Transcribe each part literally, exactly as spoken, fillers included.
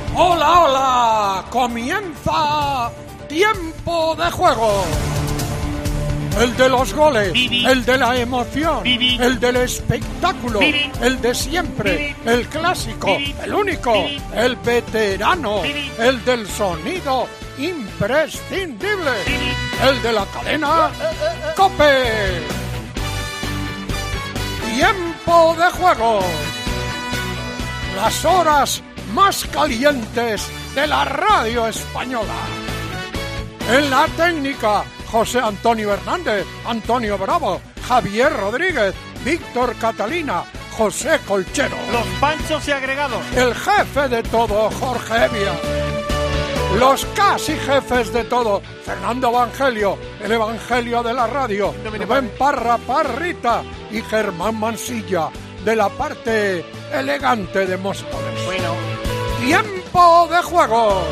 Hola, hola, comienza Tiempo de Juego. El de los goles, Bibi. El de la emoción, Bibi. El del espectáculo, Bibi. El de siempre, Bibi. El clásico, Bibi. El único, Bibi. El veterano, Bibi. El del sonido imprescindible, Bibi. El de la cadena COPE. Tiempo de Juego. Las horas más calientes de la radio española. En la técnica, José Antonio Hernández, Antonio Bravo, Javier Rodríguez, Víctor Catalina, José Colchero. Los panchos y agregados. El jefe de todo, Jorge Evia. Los casi jefes de todo, Fernando Evangelio, el Evangelio de la radio, Rubén Parra Parrita y Germán Mansilla, de la parte elegante de Móstoles. Bueno. Tiempo de Juego.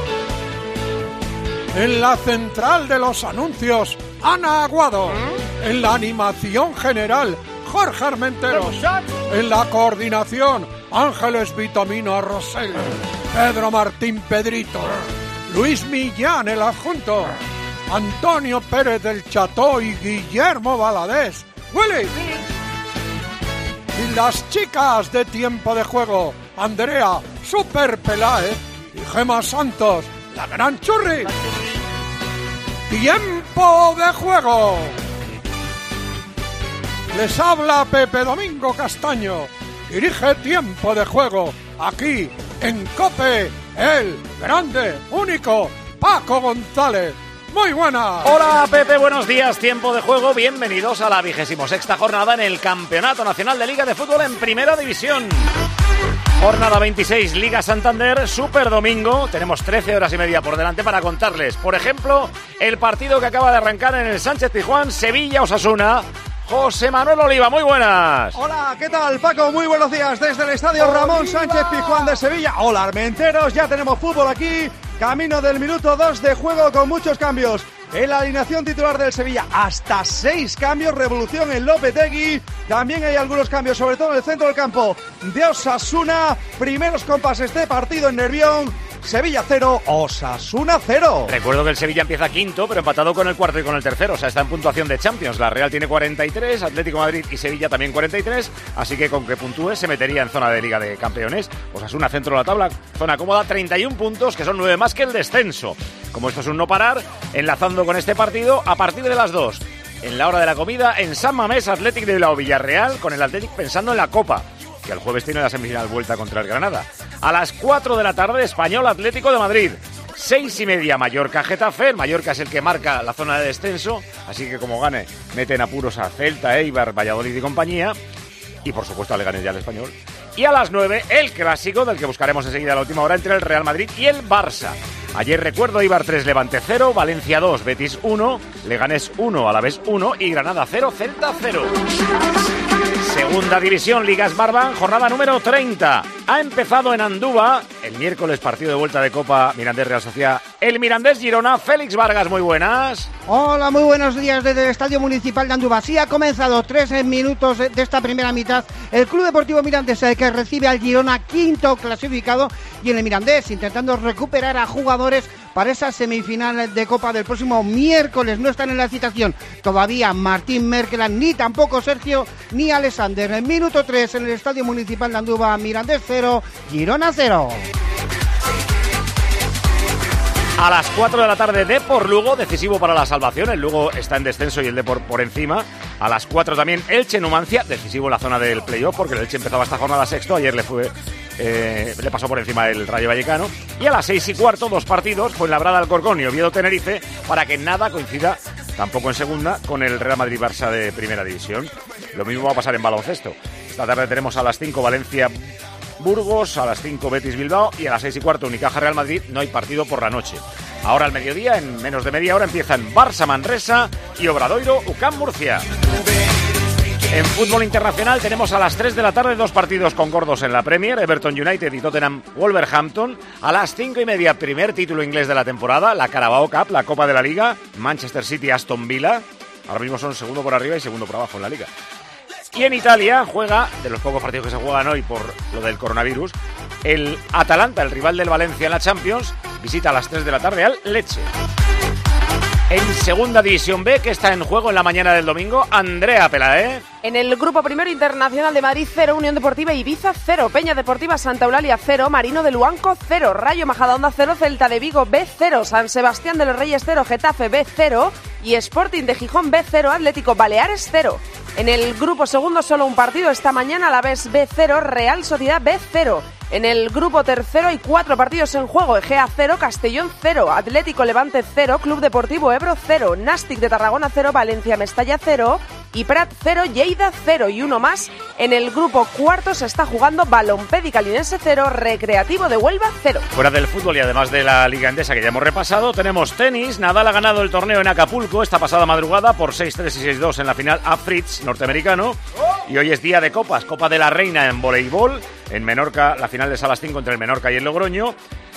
En la central de los anuncios, Ana Aguado. ¿Mm? En la animación general, Jorge Armenteros. En la coordinación, Ángeles Vitamina Rosell. Pedro Martín Pedrito. Luis Millán, el adjunto. Antonio Pérez del Cható y Guillermo Valadez. ¡Willy! Y las chicas de Tiempo de Juego, Andrea Super Peláez y Gema Santos, la gran churri. Tiempo de Juego. Les habla Pepe Domingo Castaño. Dirige Tiempo de Juego aquí en COPE, el grande, único Paco González. Muy buenas. Hola Pepe, buenos días. Tiempo de Juego. Bienvenidos a la vigésimo sexta jornada en el Campeonato Nacional de Liga de Fútbol en Primera División. Jornada veintiséis, Liga Santander, Super Domingo. Tenemos trece horas y media por delante para contarles, por ejemplo, el partido que acaba de arrancar en el Sánchez Pizjuán, Sevilla-Osasuna. José Manuel Oliva, muy buenas. Hola, ¿qué tal, Paco? Muy buenos días desde el Estadio Ramón Sánchez Pizjuán de Sevilla. Hola, Armenteros, ya tenemos fútbol aquí. Camino del minuto dos de juego con muchos cambios. En la alineación titular del Sevilla, hasta seis cambios, revolución en Lopetegui. También hay algunos cambios, sobre todo en el centro del campo de Osasuna. Primeros compases de partido en Nervión. Sevilla cero, Osasuna cero. Recuerdo que el Sevilla empieza quinto, pero empatado con el cuarto y con el tercero. O sea, está en puntuación de Champions. La Real tiene cuarenta y tres, Atlético de Madrid y Sevilla también cuarenta y tres. Así que con que puntúe se metería en zona de Liga de Campeones. Osasuna centro de la tabla, zona cómoda, treinta y un puntos, que son nueve más que el descenso. Como esto es un no parar, enlazando con este partido, a partir de las dos, en la hora de la comida, en San Mamés, Athletic de Bilbao Villarreal, con el Athletic pensando en la Copa, que el jueves tiene la semifinal vuelta contra el Granada. A las cuatro de la tarde, Español Atlético de Madrid. Seis y media, Mallorca Getafe. El Mallorca es el que marca la zona de descenso, así que como gane, meten apuros a Celta, Eibar, Valladolid y compañía. Y por supuesto a Leganés ya el Español. Y a las nueve, el clásico, del que buscaremos enseguida a la última hora, entre el Real Madrid y el Barça. Ayer recuerdo, Eibar tres, Levante cero, Valencia dos, Betis uno, Leganés uno, Alavés uno y Granada cero, Celta cero. Segunda División, Liga Smartbank, jornada número treinta. Ha empezado en Andúba, el miércoles partido de vuelta de Copa Mirandés Real Sociedad. El Mirandés Girona, Félix Vargas, muy buenas. Hola, muy buenos días desde el Estadio Municipal de Andúba. Sí, ha comenzado tres minutos de esta primera mitad. El Club Deportivo Mirandés, el que recibe al Girona, quinto clasificado, y en el Mirandés intentando recuperar a jugadores para esa semifinal de Copa del próximo miércoles. No están en la citación todavía Martín Merkeland, ni tampoco Sergio, ni Alexander. En minuto tres en el Estadio Municipal de Andúba, Mirandés cero, Girona cero. A las cuatro de la tarde, Depor Lugo, decisivo para la salvación. El Lugo está en descenso y el Depor por encima. A las cuatro también Elche Numancia, decisivo en la zona del playoff, porque el Elche empezaba esta jornada sexto. Ayer le fue eh, le pasó por encima el Rayo Vallecano. Y a las seis y cuarto, dos partidos, Fuenlabrada Alcorcón y Oviedo Tenerife, para que nada coincida tampoco en segunda con el Real Madrid Barça de Primera División. Lo mismo va a pasar en baloncesto. Esta tarde tenemos a las cinco Valencia Burgos, a las cinco Betis Bilbao y a las seis y cuarto Unicaja Real Madrid. No hay partido por la noche. Ahora al mediodía, en menos de media hora, empiezan Barça Manresa y Obradoiro U C A M Murcia. En fútbol internacional tenemos a las tres de la tarde dos partidos con gordos en la Premier, Everton United y Tottenham Wolverhampton. A las cinco y media, primer título inglés de la temporada, la Carabao Cup, la Copa de la Liga, Manchester City Aston Villa. Ahora mismo son segundo por arriba y segundo por abajo en la Liga. Y en Italia juega, de los pocos partidos que se juegan hoy por lo del coronavirus, El Atalanta, el rival del Valencia en la Champions, visita a las tres de la tarde al Lecce. En Segunda División B, que está en juego en la mañana del domingo, Andrea Pelae. En el Grupo Primero, Internacional de Madrid cero, Unión Deportiva Ibiza cero, Peña Deportiva Santa Eulalia cero, Marino de Luanco cero, Rayo Majadahonda cero, Celta de Vigo B cero, San Sebastián de los Reyes cero, Getafe B cero y Sporting de Gijón B cero, Atlético Baleares cero. En el Grupo Segundo, solo un partido esta mañana, Alavés B cero, Real Sociedad B cero. En el Grupo Tercero hay cuatro partidos en juego, Egea cero, Castellón cero, Atlético Levante cero, Club Deportivo Ebro cero, Nàstic de Tarragona cero, Valencia Mestalla cero y Prat cero, Lleida cero y uno más. En el Grupo Cuarto se está jugando Balompédica Linense cero, Recreativo de Huelva cero. Fuera del fútbol y además de la Liga Endesa que ya hemos repasado, tenemos tenis. Nadal ha ganado el torneo en Acapulco esta pasada madrugada por seis tres y seis dos en la final a Fritz, norteamericano. Y hoy es día de copas, Copa de la Reina en voleibol. En Menorca, la final de Salas cinco entre el Menorca y el Logroño.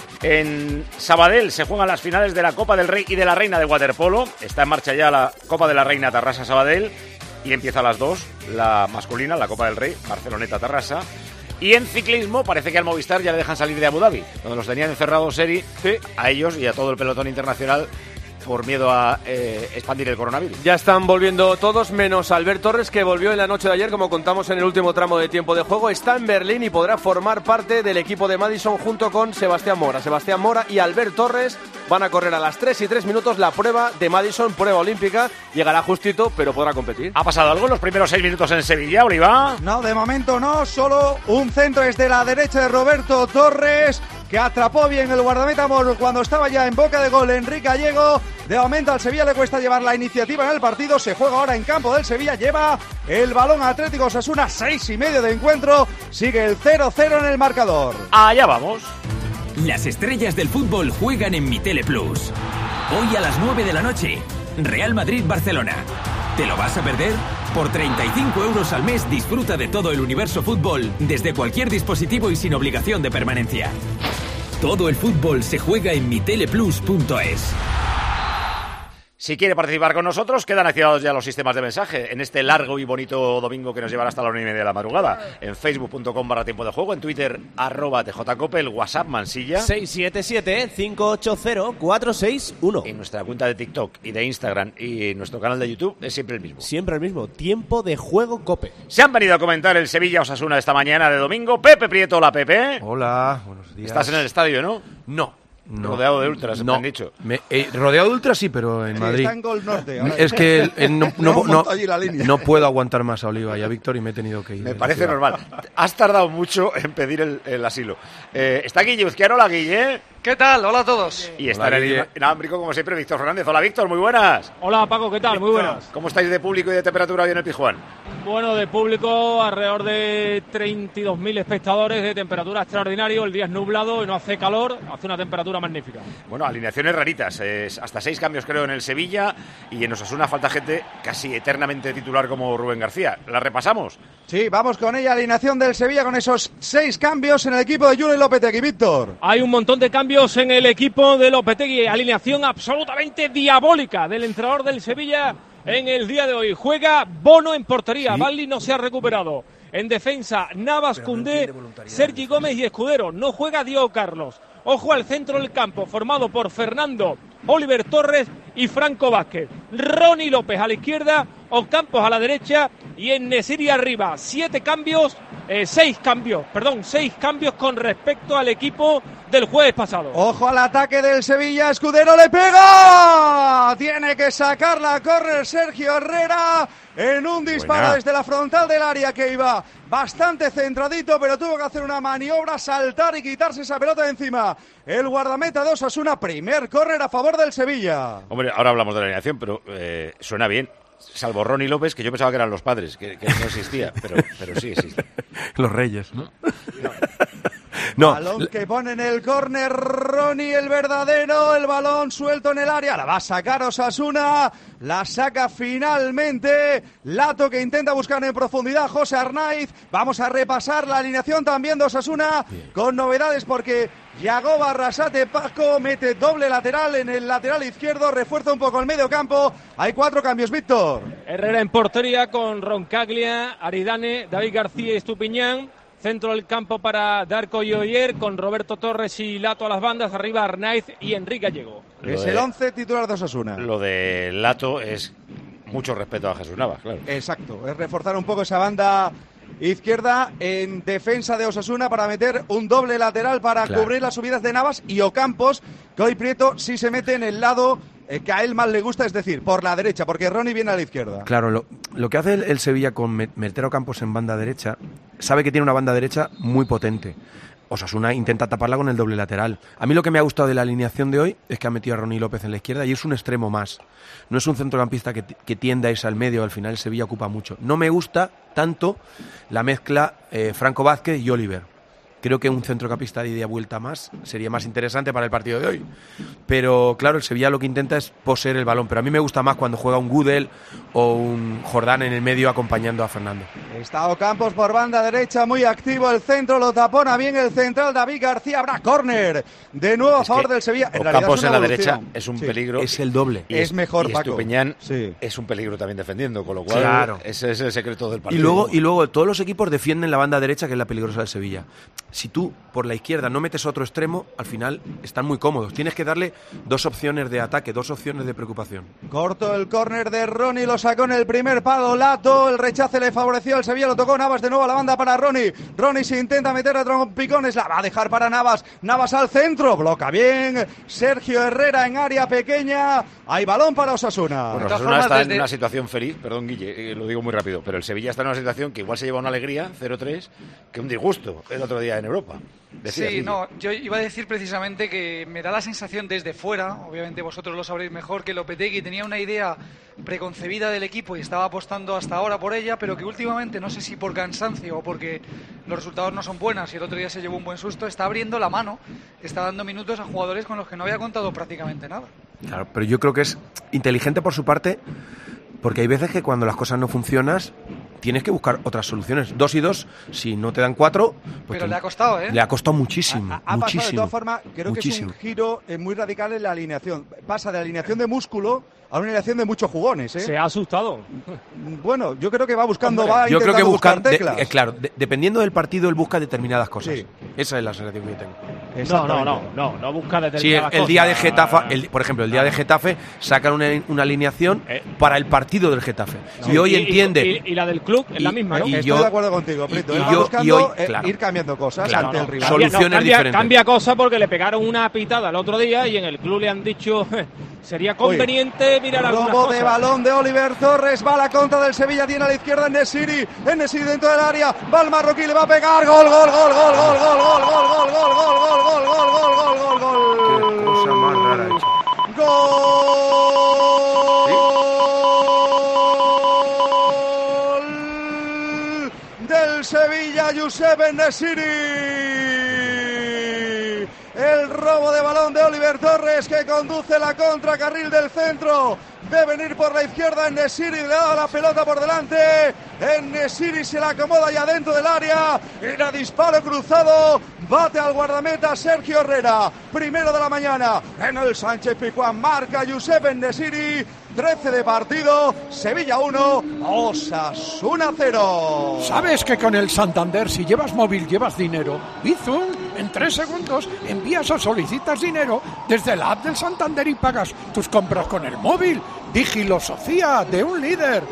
En Sabadell se juegan las finales de la Copa del Rey y de la Reina de waterpolo. Está en marcha ya la Copa de la Reina Tarrasa-Sabadell y empieza a las dos la masculina, la Copa del Rey, Barceloneta-Tarrasa. Y en ciclismo parece que al Movistar ya le dejan salir de Abu Dhabi, donde los tenían encerrados Seri, sí, a ellos y a todo el pelotón internacional por miedo a eh, expandir el coronavirus. Ya están volviendo todos, menos Albert Torres, que volvió en la noche de ayer, como contamos en el último tramo de tiempo de juego. Está en Berlín y podrá formar parte del equipo de Madison junto con Sebastián Mora. Sebastián Mora y Albert Torres van a correr a las tres y tres minutos la prueba de Madison, prueba olímpica. Llegará justito, pero podrá competir. ¿Ha pasado algo en los primeros seis minutos en Sevilla, Oliva? No, de momento no, solo un centro desde la derecha de Roberto Torres, que atrapó bien el guardameta cuando estaba ya en boca de gol Enrique Gallego. De momento al Sevilla le cuesta llevar la iniciativa en el partido. Se juega ahora en campo del Sevilla. Lleva el balón Atlético Osasuna, seis y medio de encuentro. Sigue el cero cero en el marcador. Allá vamos. Las estrellas del fútbol juegan en Mi Tele Plus. Hoy a las nueve de la noche, Real Madrid-Barcelona. ¿Te lo vas a perder? Por treinta y cinco euros al mes disfruta de todo el universo fútbol desde cualquier dispositivo y sin obligación de permanencia. Todo el fútbol se juega en mi tele plus punto es. Si quiere participar con nosotros, quedan activados ya los sistemas de mensaje en este largo y bonito domingo que nos llevará hasta la una y media de la madrugada. En facebook punto com barra tiempo de juego, en Twitter, arroba tjcope, el WhatsApp Mansilla. seis siete siete, cinco ocho cero, cuatro seis uno. En nuestra cuenta de TikTok y de Instagram y nuestro canal de YouTube es siempre el mismo. Siempre el mismo, tiempo de juego Cope. Se han venido a comentar el Sevilla Osasuna esta mañana de domingo. Pepe Prieto, hola Pepe. Hola, buenos días. Estás en el estadio, ¿no? No. No, rodeado de ultras, no, me han dicho. Me, eh, rodeado de ultras sí, pero en sí, Madrid. Está en Gol Norte. Ahora. Es que eh, no, no, no, no, no puedo aguantar más a Oliva y a Víctor y me he tenido que ir. Me parece normal. Has tardado mucho en pedir el, el asilo. Eh, está Guille Uzquiano, hola Guille. ¿Qué tal? Hola a todos. Y está en el inalámbrico, como siempre, Víctor Fernández. Hola Víctor, muy buenas. Hola Paco, ¿qué tal? Víctor, muy buenas. ¿Cómo estáis de público y de temperatura hoy en el Pizjuán? Bueno, de público alrededor de treinta y dos mil espectadores, de temperatura extraordinaria, el día es nublado y no hace calor, hace una temperatura magnífica. Bueno, alineaciones raritas, es hasta seis cambios creo en el Sevilla y en Osasuna falta gente casi eternamente titular como Rubén García. ¿La repasamos? Sí, vamos con ella, alineación del Sevilla con esos seis cambios en el equipo de Jure Lopetegui, Víctor. Hay un montón de cambios en el equipo de Lopetegui, alineación absolutamente diabólica del entrenador del Sevilla en el día de hoy. Juega Bono en portería, ¿sí? Balli no se ha recuperado. En defensa, Navas, Koundé, no Sergi Gómez y Escudero. No juega Diego Carlos. Ojo al centro del campo, formado por Fernando, Oliver Torres y Franco Vázquez. Ronnie López a la izquierda, Ocampos a la derecha y En-Nesyri arriba. Siete cambios, eh, seis cambios, perdón, seis cambios con respecto al equipo del jueves pasado. Ojo al ataque del Sevilla, Escudero le pega. Tiene que sacarla a córner Sergio Herrera en un disparo Buena. desde la frontal del área que iba bastante centradito, pero tuvo que hacer una maniobra, saltar y quitarse esa pelota de encima. El guardameta de Osasuna, primer córner a favor del Sevilla. Hombre, ahora hablamos de la alineación, pero eh, suena bien. Salvo Ronnie López, que yo pensaba que eran los padres, que, que no existía, pero, pero sí existe. Los Reyes, ¿no? No. No. Balón que pone en el córner Ronnie, el verdadero, el balón suelto en el área, la va a sacar Osasuna, la saca finalmente Lato, que intenta buscar en profundidad José Arnaiz. Vamos a repasar la alineación también de Osasuna Bien. con novedades, porque Yago Arrasate Paco mete doble lateral en el lateral izquierdo, refuerza un poco el medio campo. Hay cuatro cambios, Víctor. Herrera en portería con Roncaglia, Aridane, David García y Estupiñán. Centro del campo para Darko y Oyer, con Roberto Torres y Lato a las bandas, arriba Arnaiz y Enrique Gallego. Es el once titular de Osasuna. Lo de Lato es mucho respeto a Jesús Navas, claro. Exacto, es reforzar un poco esa banda izquierda en defensa de Osasuna para meter un doble lateral para Claro. cubrir las subidas de Navas y Ocampos, que hoy Prieto sí se mete en el lado eh, que a él más le gusta, es decir, por la derecha, porque Ronnie viene a la izquierda. Claro, lo, lo que hace el, el Sevilla con met- meter a Ocampos en banda derecha, sabe que tiene una banda derecha muy potente. Osasuna intenta taparla con el doble lateral. A mí lo que me ha gustado de la alineación de hoy es que ha metido a Ronnie López en la izquierda y es un extremo más. No es un centrocampista que, que tienda a irse al medio, al final el Sevilla ocupa mucho. No me gusta tanto la mezcla eh, Franco Vázquez y Oliver. Creo que un centrocampista de ida y vuelta más sería más interesante para el partido de hoy. Pero claro, el Sevilla lo que intenta es poseer el balón. Pero a mí me gusta más cuando juega un Gudel o un Jordán en el medio acompañando a Fernando. Está Ocampos por banda derecha, muy activo el centro, lo tapona bien el central David García, habrá córner de nuevo a Es favor que del Sevilla. En realidad Ocampos es en una la evolución. derecha es un Sí. peligro. Es el doble. Y Es mejor, y Paco. Estupiñán Sí. es un peligro también defendiendo, con lo cual Claro. ese es el secreto del Y partido. luego, y luego todos los equipos defienden la banda derecha, que es la peligrosa del Sevilla. Si tú por la izquierda no metes otro extremo, al final están muy cómodos. Tienes que darle dos opciones de ataque, dos opciones de preocupación. Corto el córner de Ronnie, lo sacó en el primer palo Lato, el rechace le favoreció al Sevilla, lo tocó Navas de nuevo a la banda para Ronnie. Ronnie se intenta meter a trompicones, la va a dejar para Navas. Navas al centro, bloca bien. Sergio Herrera en área pequeña. Hay balón para Osasuna. Bueno, De todas Osasuna formas, está desde- en una situación feliz, perdón Guille, eh, lo digo muy rápido, pero el Sevilla está en una situación que igual se lleva una alegría, cero tres, que un disgusto el otro día en Europa. Decía, Sí, Guille. no, yo iba a decir precisamente que me da la sensación desde fuera, obviamente vosotros lo sabréis mejor, que Lopetegui tenía una idea preconcebida del equipo y estaba apostando hasta ahora por ella, pero que últimamente, no sé si por cansancio o porque los resultados no son buenos y el otro día se llevó un buen susto, está abriendo la mano, está dando minutos a jugadores con los que no había contado prácticamente nada. Claro, pero yo creo que es inteligente por su parte, porque hay veces que cuando las cosas no funcionan, tienes que buscar otras soluciones. Dos y dos, si no te dan cuatro, pues Pero te- le ha costado, ¿eh? le ha costado muchísimo, Ha, ha pasado de muchísimo. todas formas, creo muchísimo. que es un giro eh, muy radical en la alineación. Pasa de alineación de músculo a una alineación de muchos jugones, ¿eh? Se ha asustado. Bueno, yo creo que va buscando, Hombre, va Yo creo que intentando buscan, buscar de- teclas. eh, claro, de- dependiendo del partido, él busca determinadas cosas. Sí. Esa es la sensación que yo tengo. No, no, no, no, no busca Sí, el, determinadas el día de cosas. Getafe, el- por ejemplo, el día de Getafe sacan una, una alineación Eh. para el partido del Getafe. Sí, y hoy y- entiende. Y, y la del club es la Y- misma, ¿no? y Estoy yo- de acuerdo contigo, Prieto. y Él va yo- y buscando hoy, eh, claro. ir cambiando cosas Claro, ante no. el rival. Solu- Soluciones cambia, diferentes. cambia cosa porque le pegaron una pitada el otro día y en el club le han dicho sería conveniente mirar algunas Robo cosas. de balón de Oliver Torres, va a la contra del Sevilla, tiene a la izquierda Nesiri, Nesiri dentro del área, va el marroquí, le va a pegar, gol, gol, gol, gol, gol, gol, gol, gol, gol, gol, gol, gol, gol, gol, gol, gol, gol, Qué cosa más rara ha hecho. Gol del Sevilla, Josep Nesiri. El robo de balón de Oliver Torres que conduce la contra carril del centro. Ve venir por la izquierda en Nesiri, le da la pelota por delante. En Nesiri se la acomoda ya dentro del área. Era disparo cruzado. Bate al guardameta Sergio Herrera. Primero de la mañana en el Sánchez Pizjuán. Marca Josep Nesiri. trece de partido. Sevilla uno. Osasuna cero. ¿Sabes que con el Santander, si llevas móvil, llevas dinero? Bizum, en tres segundos envías o solicitas dinero desde la app del Santander y pagas tus compras con el móvil. Digilosofía de un líder.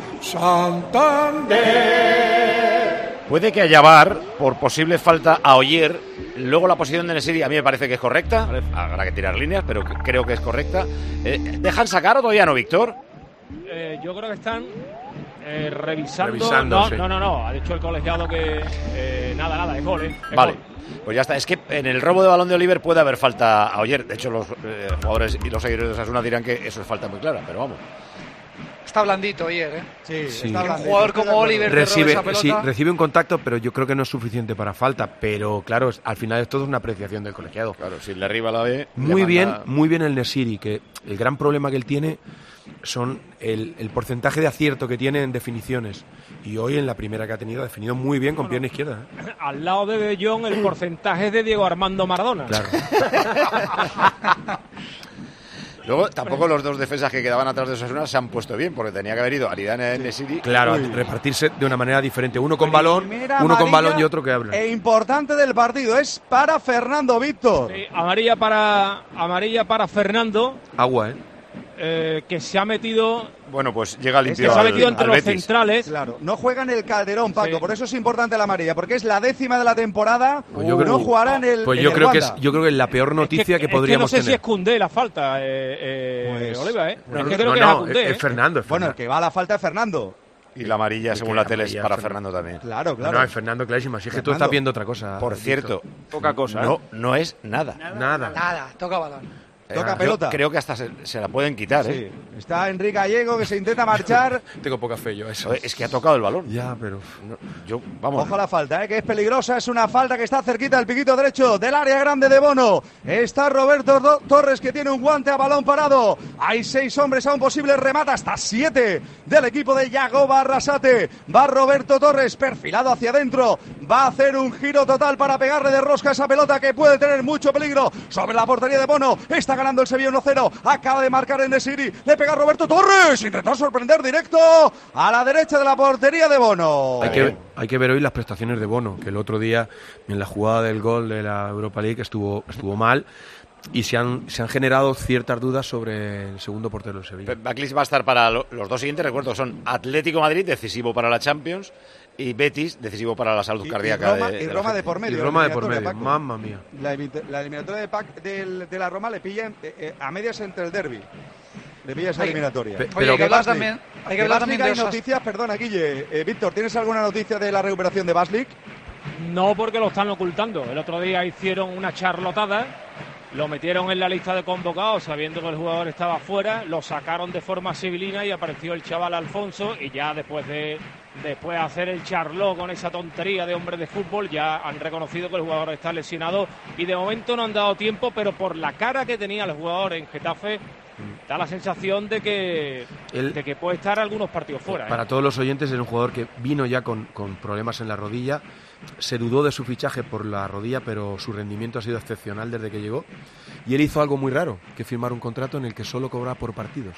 Santander. Puede que haya V A R por posible falta a Oyer. Luego la posición de Nesiri a mí me parece que es correcta. Habrá que tirar líneas, pero creo que es correcta. Eh, ¿Dejan sacar o todavía no, Víctor? Eh, yo creo que están eh, revisando. Revisando, no, sí. no, no, no. Ha dicho el colegiado que eh, nada, nada, es gol, ¿eh? Es Vale. gol. Pues ya está. Es que en el robo de balón de Oliver puede haber falta a Oyer. De hecho, los eh, jugadores y los seguidores de Osasuna dirán que eso es falta muy clara, pero vamos. Está blandito ayer, ¿eh? Sí, Sí. está Un blandito, jugador estoy de como acuerdo. Oliver Recibe, esa pelota. sí, recibe un contacto, pero yo creo que no es suficiente para falta. Pero claro, es- al final es todo una apreciación del colegiado. Claro, si le arriba la ve. Muy le bien, manda- muy bien el Nesiri, que el gran problema que él tiene son el, el porcentaje de acierto que tiene en definiciones. Y hoy en la primera que ha tenido ha definido muy bien con pierna izquierda. ¿eh? Al lado de De Jong el porcentaje es de Diego Armando Maradona. Claro. Luego, tampoco los dos defensas que quedaban atrás de Osasuna se han puesto bien, porque tenía que haber ido Aridane en Nesiri. Claro, Uy. repartirse de una manera diferente. Uno con balón, uno con balón y otro que habla. E importante del partido, es para Fernando Víctor. Sí, amarilla para amarilla para Fernando. Agua, ¿eh? Eh, que se ha metido. Bueno, pues llega limpio. Es que se ha metido al, entre al los Betis. centrales. Claro, no juega en el Calderón, Paco, Sí. por eso es importante la amarilla, porque es la décima de la temporada. Pues yo creo, no jugará en el. Pues en yo el creo que Wanda. es, yo creo que es la peor noticia es que, que podríamos es que no sé tener. si es Koundé la falta, eh, eh, Pues, Oliva, ¿eh? No, es que no, creo no, que no, es a Koundé, es, ¿eh? es Fernando, es Bueno, Fernando. el que va a la falta es Fernando. Y la amarilla, Y según que la la tele, es amarilla para es Fernando también. Claro, claro. No, es Fernando clarísima. Si es que tú Fernando. estás viendo otra cosa. Por Víctor. cierto, Poca cosa, ¿eh? no, no es nada. Nada. Nada, toca balón. Toca Eh, yo pelota. Creo que hasta se, se la pueden quitar, Sí. ¿eh? Está Enrique Gallego que se intenta marchar. Tengo poca fe yo a eso. Joder, es que ha tocado el balón. Ya, pero. No, yo, vamos. Ojo a la falta, ¿eh? Que es peligrosa. Es una falta que está cerquita del piquito derecho del área grande de Bono. Está Roberto Do- Torres que tiene un guante a balón parado. Hay seis hombres a un posible remate, hasta siete del equipo de Yagoba Arrasate. Va Roberto Torres perfilado hacia adentro. Va a hacer un giro total para pegarle de rosca a esa pelota que puede tener mucho peligro sobre la portería de Bono. Está ganando el Sevilla uno cero. Acaba de marcar en Nesiri. Le pega Roberto Torres. Intentó sorprender directo a la derecha de la portería de Bono. Hay que, hay que ver hoy las prestaciones de Bono, que el otro día en la jugada del gol de la Europa League estuvo, estuvo mal y se han, se han generado ciertas dudas sobre el segundo portero del Sevilla. Baclis va a estar para lo, los dos siguientes, recuerdo, son Atlético Madrid, decisivo para la Champions, y Betis, decisivo para la salud Y- y cardíaca. Roma- de, y de Roma la de por gente. medio. Y Roma de por eliminatoria, medio, Paco. mamma mía. La, evit- la eliminatoria de, Pac- del- de la Roma le pilla eh, eh, a medias entre el derbi. Le pilla esa Oye, eliminatoria. pe- Oye, pero hay que de hablar Baslik. también, hay que De hablar Baslik también de hay Osas- noticias, perdona, Guille. Eh, Víctor, ¿tienes alguna noticia de la recuperación de Baslik? No, porque lo están ocultando. El otro día hicieron una charlotada, lo metieron en la lista de convocados sabiendo que el jugador estaba fuera, lo sacaron de forma civilina y apareció el chaval Alfonso, y ya después de después de hacer el charló con esa tontería de hombre de fútbol, ya han reconocido que el jugador está lesionado y de momento no han dado tiempo, pero por la cara que tenía el jugador en Getafe da la sensación de que, Él- de que puede estar algunos partidos fuera. ¿eh? Para todos los oyentes, es un jugador que vino ya con, con problemas en la rodilla. Se dudó de su fichaje por la rodilla, pero su rendimiento ha sido excepcional desde que llegó. Y él hizo algo muy raro, que firmar un contrato en el que solo cobra por partidos.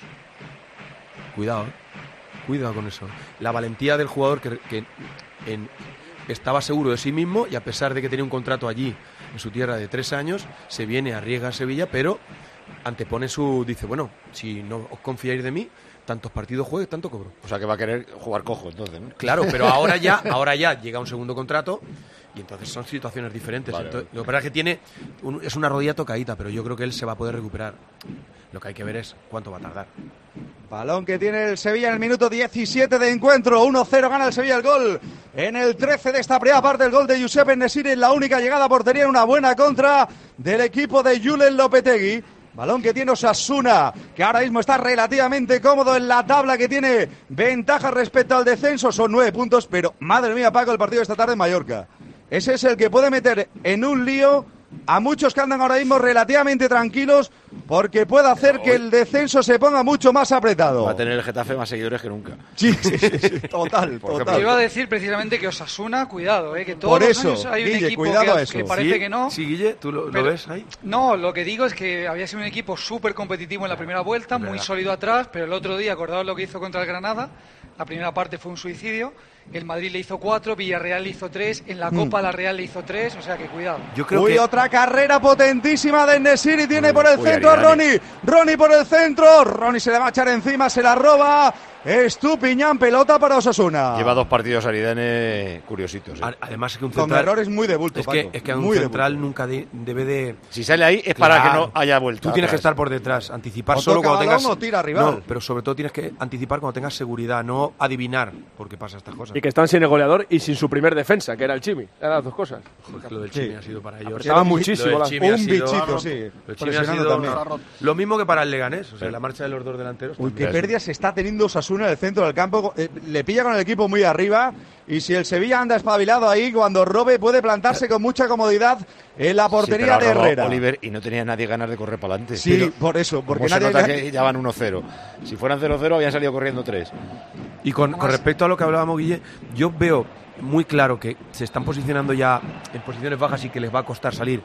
Cuidado, ¿eh? Cuidado con eso. La valentía del jugador que, que en- estaba seguro de sí mismo y a pesar de que tenía un contrato allí, en su tierra, de tres años, se viene, arriesga a Sevilla, pero antepone su... Dice, bueno, si no os confiáis de mí, tantos partidos juegue, tanto cobro. O sea que va a querer jugar cojo, entonces, ¿no? Claro, pero ahora ya, ahora ya llega un segundo contrato y entonces son situaciones diferentes. Vale, Entonces, vale. lo que pasa es que tiene un- es una rodilla tocadita, pero yo creo que él se va a poder recuperar. Lo que hay que ver es cuánto va a tardar. Balón que tiene el Sevilla en el minuto diecisiete de encuentro. uno cero gana el Sevilla el gol. En el trece de esta primera parte, el gol de Giuseppe Nesiri, la única llegada a portería, una buena contra del equipo de Julen Lopetegui. Balón que tiene Osasuna, que ahora mismo está relativamente cómodo en la tabla, que tiene ventaja respecto al descenso. Son nueve puntos, pero madre mía, Paco, el partido de esta tarde en Mallorca. Ese es el que puede meter en un lío a muchos que andan ahora mismo relativamente tranquilos, porque puede hacer que el descenso se ponga mucho más apretado. Va a tener el Getafe más seguidores que nunca. Sí, sí, sí, sí, total, Por total. Yo iba a decir precisamente que Osasuna, cuidado, eh, que todos Por los eso, años hay un Guille, equipo cuidado a que, eso. que parece ¿Sí? que no. Sí, Guille, ¿tú lo, lo Pero- ves ahí? No, lo que digo es que había sido un equipo súper competitivo en la primera vuelta, Es muy verdad. sólido atrás, pero el otro día, acordaos lo que hizo contra el Granada, la primera parte fue un suicidio, el Madrid le hizo cuatro, Villarreal le hizo tres, en la Copa la Real le hizo tres, o sea que cuidado. Yo creo Uy, que otra carrera potentísima de Nesiri, tiene Uy, por el uy, centro a Aridane. Ronnie, Ronnie por el centro, Ronnie se le va a echar encima, se la roba, Estupiñán, pelota para Osasuna. Lleva dos partidos Aridane curiositos. ¿eh? a- además es que un Con central errores muy de bulto, es que, Paco, es que un muy de central bulto. nunca de- debe de Si sale ahí es para Claro. que no haya vuelta. Tú tienes que atrás. estar por detrás, anticipar O solo toca cuando balón tengas. o tira rival. No, pero sobre todo tienes que anticipar cuando tengas seguridad, no adivinar por qué pasa estas cosas. Y que están sin el goleador y sin su primer defensa, que era el Chimi. Eran las dos cosas. Joder, lo del Sí. Chimi ha sido para ellos. Apretaban Lo del muchísimo la- Chimi ha Un sido- bichito, sí, Lo del Chimi ha presionando sido también. lo mismo que para el Leganés, o sea, la marcha de los dos delanteros. Uy, qué también. pérdidas está teniendo Osasuna en el centro del campo. Eh, le pilla con el equipo muy arriba. Y si el Sevilla anda espabilado ahí, cuando robe puede plantarse con mucha comodidad en la Sí, portería pero ha de robado Herrera. Oliver y no tenía nadie ganas de correr para adelante. Sí, Pero por eso, porque ¿cómo se nadie... nota que ya van uno cero? Si fueran cero cero habían salido corriendo tres. Y con, con respecto a lo que hablábamos, Guille, yo veo muy claro que se están posicionando ya en posiciones bajas y que les va a costar salir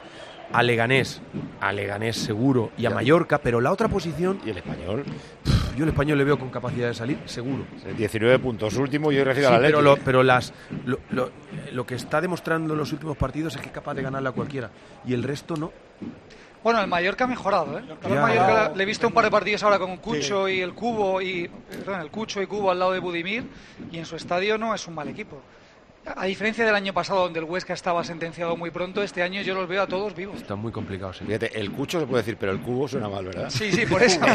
a Leganés, a Leganés seguro y a Mallorca, pero la otra posición... ¿Y el Español? Yo el Español le veo con capacidad de salir, seguro. diecinueve puntos último y hoy recibe sí, a la pero, lo, pero las, lo, lo, lo que está demostrando en los últimos partidos es que es capaz de ganarle a cualquiera. Y el resto no. Bueno, el Mallorca ha mejorado, ¿eh? El Mallorca le he visto un par de partidos ahora con Cucho sí. y el Cubo y perdón, el Cucho y Cubo al lado de Budimir, y en su estadio no es un mal equipo. A diferencia del año pasado, donde el Huesca estaba sentenciado muy pronto, este año yo los veo a todos vivos. Está muy complicado, sí. Fíjate, el Cucho se puede decir, pero el Cubo suena mal, ¿verdad? Sí, sí, por eso.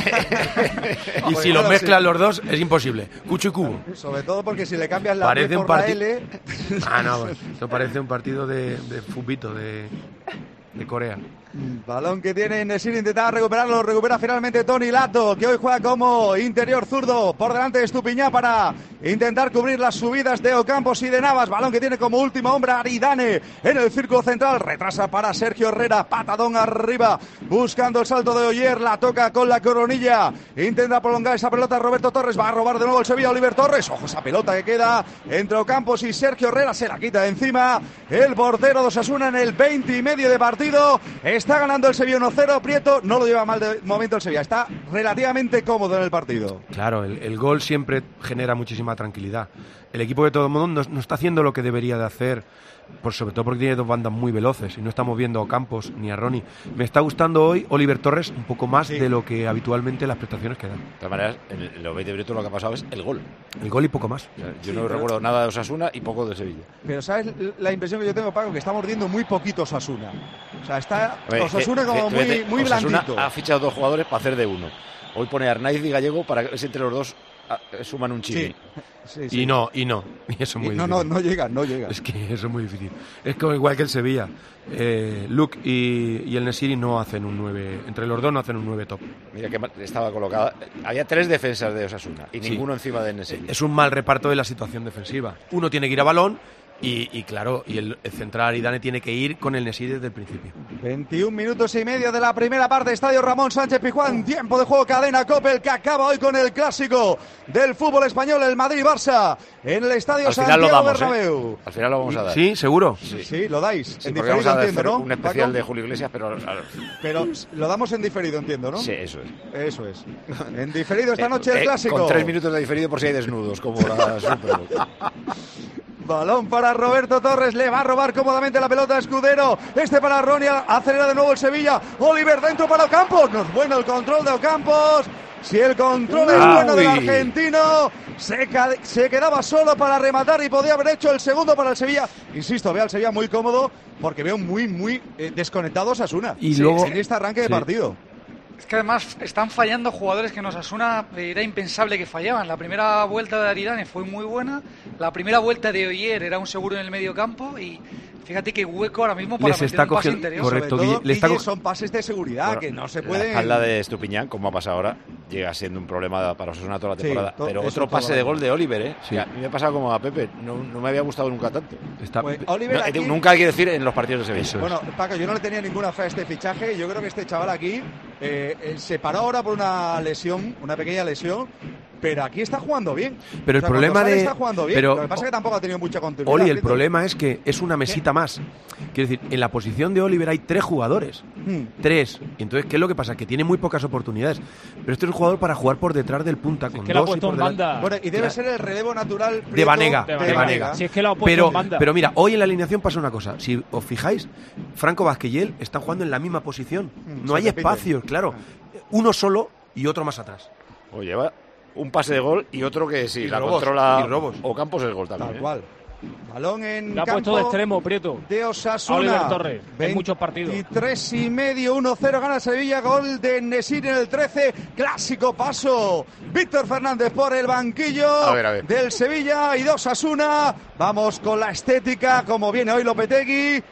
Y si los mezclan sí. los dos, es imposible. Cucho y Cubo. Sobre todo porque si le cambias la parece P por un parti- la L... Ah, no, esto parece un partido de, de fubito, de, de Corea. Balón que tiene Nesiri, intentaba recuperarlo, recupera finalmente Toni Lato, que hoy juega como interior zurdo, por delante de Estupiñán para intentar cubrir las subidas de Ocampos y de Navas. Balón que tiene como último hombre Aridane en el círculo central, retrasa para Sergio Herrera, patadón arriba, buscando el salto de Oyer, la toca con la coronilla, intenta prolongar esa pelota Roberto Torres, va a robar de nuevo el Sevilla Oliver Torres, ojo esa pelota que queda entre Ocampos y Sergio Herrera, se la quita de encima el portero de Osasuna en el veinte y medio de partido. Está ganando el Sevilla uno cero, Prieto no lo lleva mal de momento el Sevilla, está relativamente cómodo en el partido. Claro, el, el gol siempre genera muchísima tranquilidad. El equipo de todo el mundo no, no está haciendo lo que debería de hacer, por, sobre todo porque tiene dos bandas muy veloces y no estamos viendo a Campos ni a Ronnie. Me está gustando hoy Oliver Torres un poco más sí. de lo que habitualmente las prestaciones que dan. De todas maneras, en los veinte minutos lo que ha pasado es el gol. El gol y poco más. O sea, yo sí, no recuerdo nada de Osasuna y poco de Sevilla. Pero ¿sabes la impresión que yo tengo, Paco? Que está mordiendo muy poquito Osasuna. O sea, está ver, Osasuna que, como que, muy, que, muy Osasuna blandito. Ha fichado dos jugadores para hacer de uno. Hoy pone a Arnaiz y Gallego para que entre los dos suman un chile. Sí. Sí, sí. Y no, y no. Y eso es muy y no, difícil. no, no llega, no llega. Es que eso es muy difícil. Es como igual que el Sevilla. Eh, Luke y, y el Nesiri no hacen un nueve. Entre los dos no hacen un nueve top. Mira que estaba colocada. Había tres defensas de Osasuna y sí. ninguno encima del Nesiri. Es un mal reparto de la situación defensiva. Uno tiene que ir a balón. Y, y claro, y el, el central Aridane tiene que ir con el Nesiri desde el principio. veintiún minutos y medio de la primera parte, Estadio Ramón Sánchez Pizjuán, tiempo de juego, cadena COPE, que acaba hoy con el clásico del fútbol español, el Madrid-Barça, en el Estadio Al final Santiago lo damos, Bernabéu. ¿eh? Al final lo vamos a dar. ¿Sí? ¿Seguro? Sí, sí lo dais. Sí, en porque diferido, vamos a entiendo, ¿no? un especial Paco? de Julio Iglesias, pero... Pero lo damos en diferido, entiendo, ¿no? Sí, eso es. Eso es. En diferido esta noche eh, el clásico. Con tres minutos de diferido por si hay desnudos, como la Super Bowl. Balón para Roberto Torres, le va a robar cómodamente la pelota a Escudero. Este para Ronnie, acelera de nuevo el Sevilla. Oliver dentro para Ocampos. No es bueno el control de Ocampos. Si el control es Uy. bueno del argentino, se, se quedaba solo para rematar y podía haber hecho el segundo para el Sevilla. Insisto, veo al Sevilla muy cómodo porque veo muy, muy eh, desconectados a Osasuna. Y sí, luego, en este arranque sí. de partido. Es que además están fallando jugadores que en Osasuna era impensable que fallaban. La primera vuelta de Aridane fue muy buena. La primera vuelta de Oyer era un seguro en el medio campo. Y fíjate qué hueco ahora mismo para Les meter está un pase cogiendo- interior. correcto. Sobre todo, Guille, le está Guille, co- son pases de seguridad Bueno, que no se La pueden. espalda de Estupiñán, como ha pasado ahora, llega siendo un problema para Osasuna toda la Sí, temporada. to- Pero eso otro toda pase la de vida. gol de Oliver, ¿eh? Sí. A mí me ha pasado como a Pepe. No, no me había gustado nunca tanto. Está, Pues, Oliver No, aquí- Nunca hay que decir en los partidos de Sevilla. Eso es. Bueno, Paco, yo no le tenía ninguna fe a este fichaje. Yo creo que este chaval aquí eh, eh, se paró ahora por una lesión, una pequeña lesión, pero aquí está jugando bien. Pero el O sea, problema cuando sale de- está jugando bien. pero- Lo que pasa es que tampoco ha tenido mucha continuidad. Oli, el Prieto. problema es que es una mesita más. Quiero decir, en la posición de Oliver hay tres jugadores. Hmm. Tres. Y entonces, ¿qué es lo que pasa? Que tiene muy pocas oportunidades. Pero este es un jugador para jugar por detrás del punta, con que lo ha dos y puesto por en delante. banda. Bueno, y debe ser el relevo natural De Prieto, Banega, de de Banega. Banega. Si es que lo ha puesto Pero, en banda. pero mira, hoy en la alineación pasa una cosa. Si os fijáis, Franco Vázquez y él están jugando en la misma posición. Mm, No se hay repiten. espacios, claro. Uno solo y otro más atrás. O lleva un pase de gol y otro que sí, Y la robos, controla y robos. Ocampos el gol también. Tal ¿eh? cual. Balón en Le ha campo puesto de extremo, Prieto. de Osasuna. A Oliver Torres, en muchos partidos. veintitrés y medio, uno cero gana Sevilla, gol de Nesiri en el trece, clásico paso. Víctor Fernández por el banquillo A ver, a ver. del Sevilla y de Osasuna. Vamos con la estética, como viene hoy Lopetegui.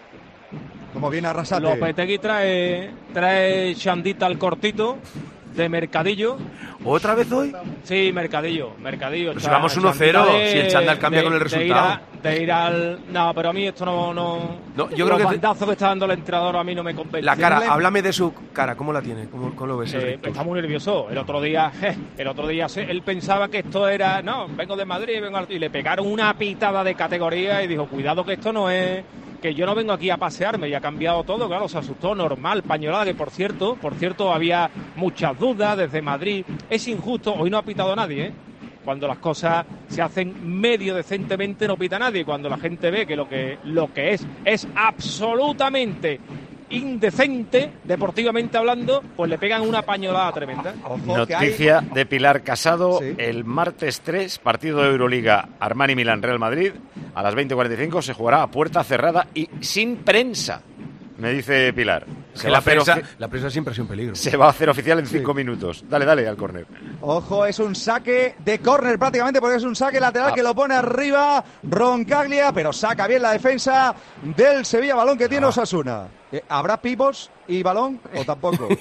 Como viene Arrasate. Lopetegui trae, trae Chandita al cortito de Mercadillo. ¿Otra vez hoy? Sí, Mercadillo, Mercadillo. Pero si Cha- vamos uno cero, Chandita de- si el chándal cambia de- con el de ir resultado. a- De ir, al... No, pero a mí esto no... no... No, yo creo Los que- bandazos que está dando el entrenador a mí no me convencen. La cara, Tiene- háblame de su cara. ¿Cómo la tiene? ¿Cómo, cómo lo ves? el Eh, rictus? está muy nervioso. El otro día, je, el otro día se- él pensaba que esto era, no, vengo de Madrid, vengo al- y le pegaron una pitada de categoría y dijo, cuidado que esto no es, que yo no vengo aquí a pasearme y ha cambiado todo, claro, se asustó, normal, pañolada, que por cierto, por cierto había muchas dudas desde Madrid, es injusto, hoy no ha pitado nadie, ¿eh? Cuando las cosas se hacen medio decentemente no pita nadie, cuando la gente ve que lo que, lo que es es absolutamente indecente, deportivamente hablando, pues le pegan una pañolada tremenda. Noticia de Pilar Casado, sí. El martes tres, partido de Euroliga Armani-Milán-Real Madrid, a las veinte cuarenta y cinco se jugará a puerta cerrada y sin prensa, me dice Pilar. Se la, prensa, ofi- la prensa siempre ha sido un peligro. Se va a hacer oficial en cinco sí. minutos. Dale, dale al córner. Ojo, es un saque de córner prácticamente, porque es un saque lateral ah. que lo pone arriba Roncaglia, pero saca bien la defensa del Sevilla, balón que tiene ah. Osasuna. ¿Habrá pivos y balón o tampoco?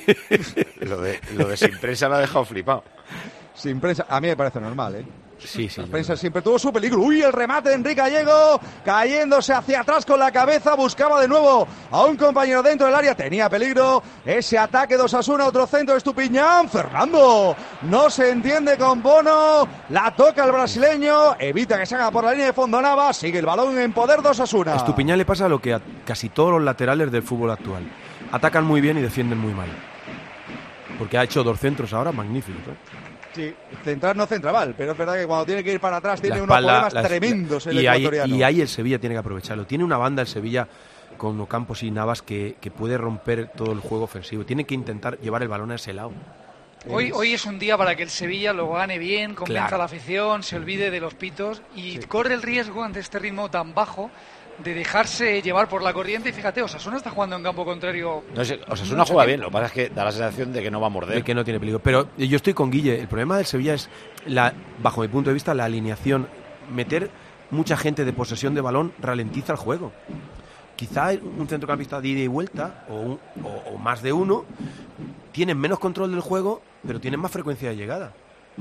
lo, de, lo de sin prensa me ha dejado flipado. Sin prensa, a mí me parece normal, ¿eh? Sí, sí. La prensa siempre tuvo su peligro. Uy, el remate de Enrique Gallego, cayéndose hacia atrás con la cabeza, buscaba de nuevo a un compañero dentro del área, tenía peligro. Ese ataque de Osasuna, otro centro de Estupiñán. Fernando no se entiende con Bono, la toca el brasileño, evita que se haga por la línea de fondo Navas, sigue el balón en poder de Osasuna. A Estupiñán le pasa lo que a casi todos los laterales del fútbol actual: atacan muy bien y defienden muy mal, porque ha hecho dos centros ahora magníficos, ¿eh? Sí, central no centra mal, pero es verdad que cuando tiene que ir para atrás tiene espalda, unos problemas la, tremendos el y ecuatoriano. Ahí, y ahí el Sevilla tiene que aprovecharlo. Tiene una banda el Sevilla con Ocampos y Navas que, que puede romper todo el juego ofensivo. Tiene que intentar llevar el balón a ese lado. Hoy, hoy es un día para que el Sevilla lo gane bien, convenza claro. a la afición, se olvide de los pitos y sí. corre el riesgo ante este ritmo tan bajo de dejarse llevar por la corriente. Y fíjate, Osasuna está jugando en campo contrario. No sé, Osasuna juega bien, lo que pasa es que da la sensación de que no va a morder. De que no tiene peligro. Pero yo estoy con Guille, el problema del Sevilla es, la, bajo mi punto de vista, la alineación. Meter mucha gente de posesión de balón ralentiza el juego. Quizá un centrocampista de ida y vuelta, o, un, o, o más de uno, tienen menos control del juego, pero tienen más frecuencia de llegada.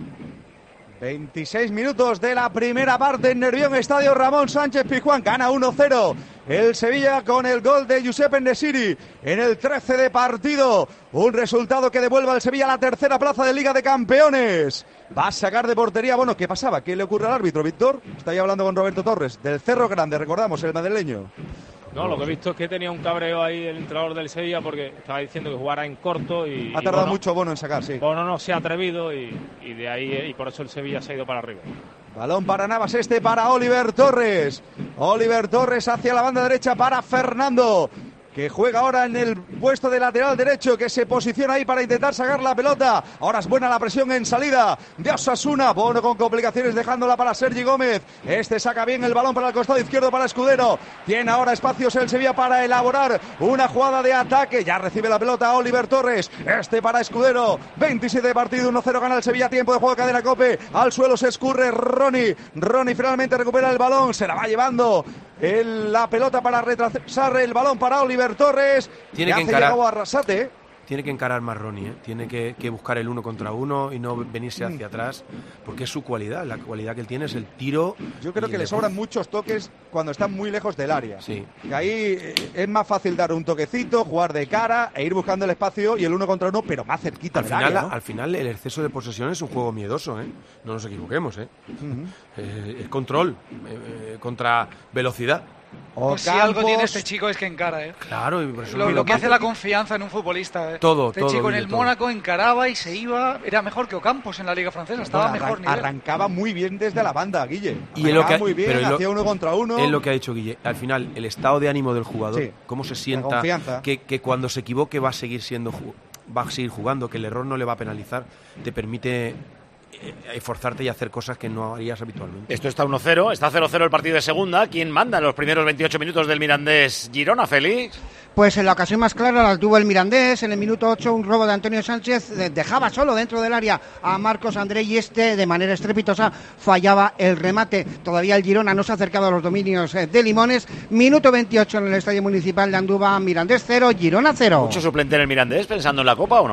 veintiséis minutos de la primera parte en Nervión, Estadio Ramón Sánchez Pizjuán. Gana uno cero el Sevilla con el gol de Giuseppe Nesiri en el trece de partido. Un resultado que devuelve al Sevilla a la tercera plaza de Liga de Campeones. Va a sacar de portería. Bueno, ¿qué pasaba? ¿Qué le ocurre al árbitro, Víctor? Está ahí hablando con Roberto Torres, del Cerro Grande, recordamos, el madrileño. No, lo que he visto es que tenía un cabreo ahí el entrenador del Sevilla porque estaba diciendo que jugara en corto y... Ha tardado y Bono, mucho Bono en sacar, sí. Bono no se ha atrevido y, y de ahí y por eso el Sevilla se ha ido para arriba. Balón para Navas, este para Oliver Torres. Oliver Torres hacia la banda derecha para Fernando, que juega ahora en el puesto de lateral derecho, que se posiciona ahí para intentar sacar la pelota. Ahora es buena la presión en salida de Osasuna. Bono con complicaciones dejándola para Sergi Gómez. Este saca bien el balón para el costado izquierdo para Escudero. Tiene ahora espacios el Sevilla para elaborar una jugada de ataque. Ya recibe la pelota Oliver Torres. Este para Escudero. veintisiete de partido, uno cero gana el Sevilla. Tiempo de juego, cadena Cope. Al suelo se escurre Ronnie. Ronnie finalmente recupera el balón. Se la va llevando el, la pelota para retrasar el balón para Oliver Torres. Tiene que encarar a Arrasate. Tiene que encarar más Ronnie, ¿eh? Tiene que, que buscar el uno contra uno y no venirse hacia mm. atrás, porque es su cualidad. La cualidad que él tiene es el tiro. Yo creo que le sobran muchos toques cuando están muy lejos del área. Sí. Que ahí es más fácil dar un toquecito, jugar de cara e ir buscando el espacio y el uno contra uno, pero más cerquita al del final, área, ¿no? Al final el exceso de posesión es un juego miedoso, ¿eh? No nos equivoquemos, ¿eh? Uh-huh. eh es control eh, eh, contra velocidad. Pues si algo tiene este chico es que encara, ¿eh? Claro, y por eso lo, lo que hace la confianza en un futbolista, ¿eh? Todo, este todo. Este chico en el todo. Mónaco encaraba y se iba, era mejor que Ocampos en la Liga Francesa, estaba bueno, mejor arran- nivel. Arrancaba muy bien desde la banda, Guille. Y es lo que muy bien, pero hacía lo, uno contra uno. Es lo que ha dicho Guille. Al final, el estado de ánimo del jugador, sí, cómo se sienta, que, que cuando se equivoque va a seguir siendo, va a seguir jugando, que el error no le va a penalizar, te permite esforzarte y hacer cosas que no harías habitualmente. Esto está uno cero, está cero cero el partido de segunda. ¿Quién manda en los primeros veintiocho minutos del Mirandés Girona, Félix? Pues en la ocasión más clara la tuvo el Mirandés. En el minuto ocho un robo de Antonio Sánchez dejaba solo dentro del área a Marcos André y este de manera estrepitosa fallaba el remate. Todavía el Girona no se ha acercado a los dominios de Limones. Minuto veintiocho en el Estadio Municipal de Andúba. Mirandés cero, Girona cero. ¿Mucho suplente en el Mirandés pensando en la Copa o no?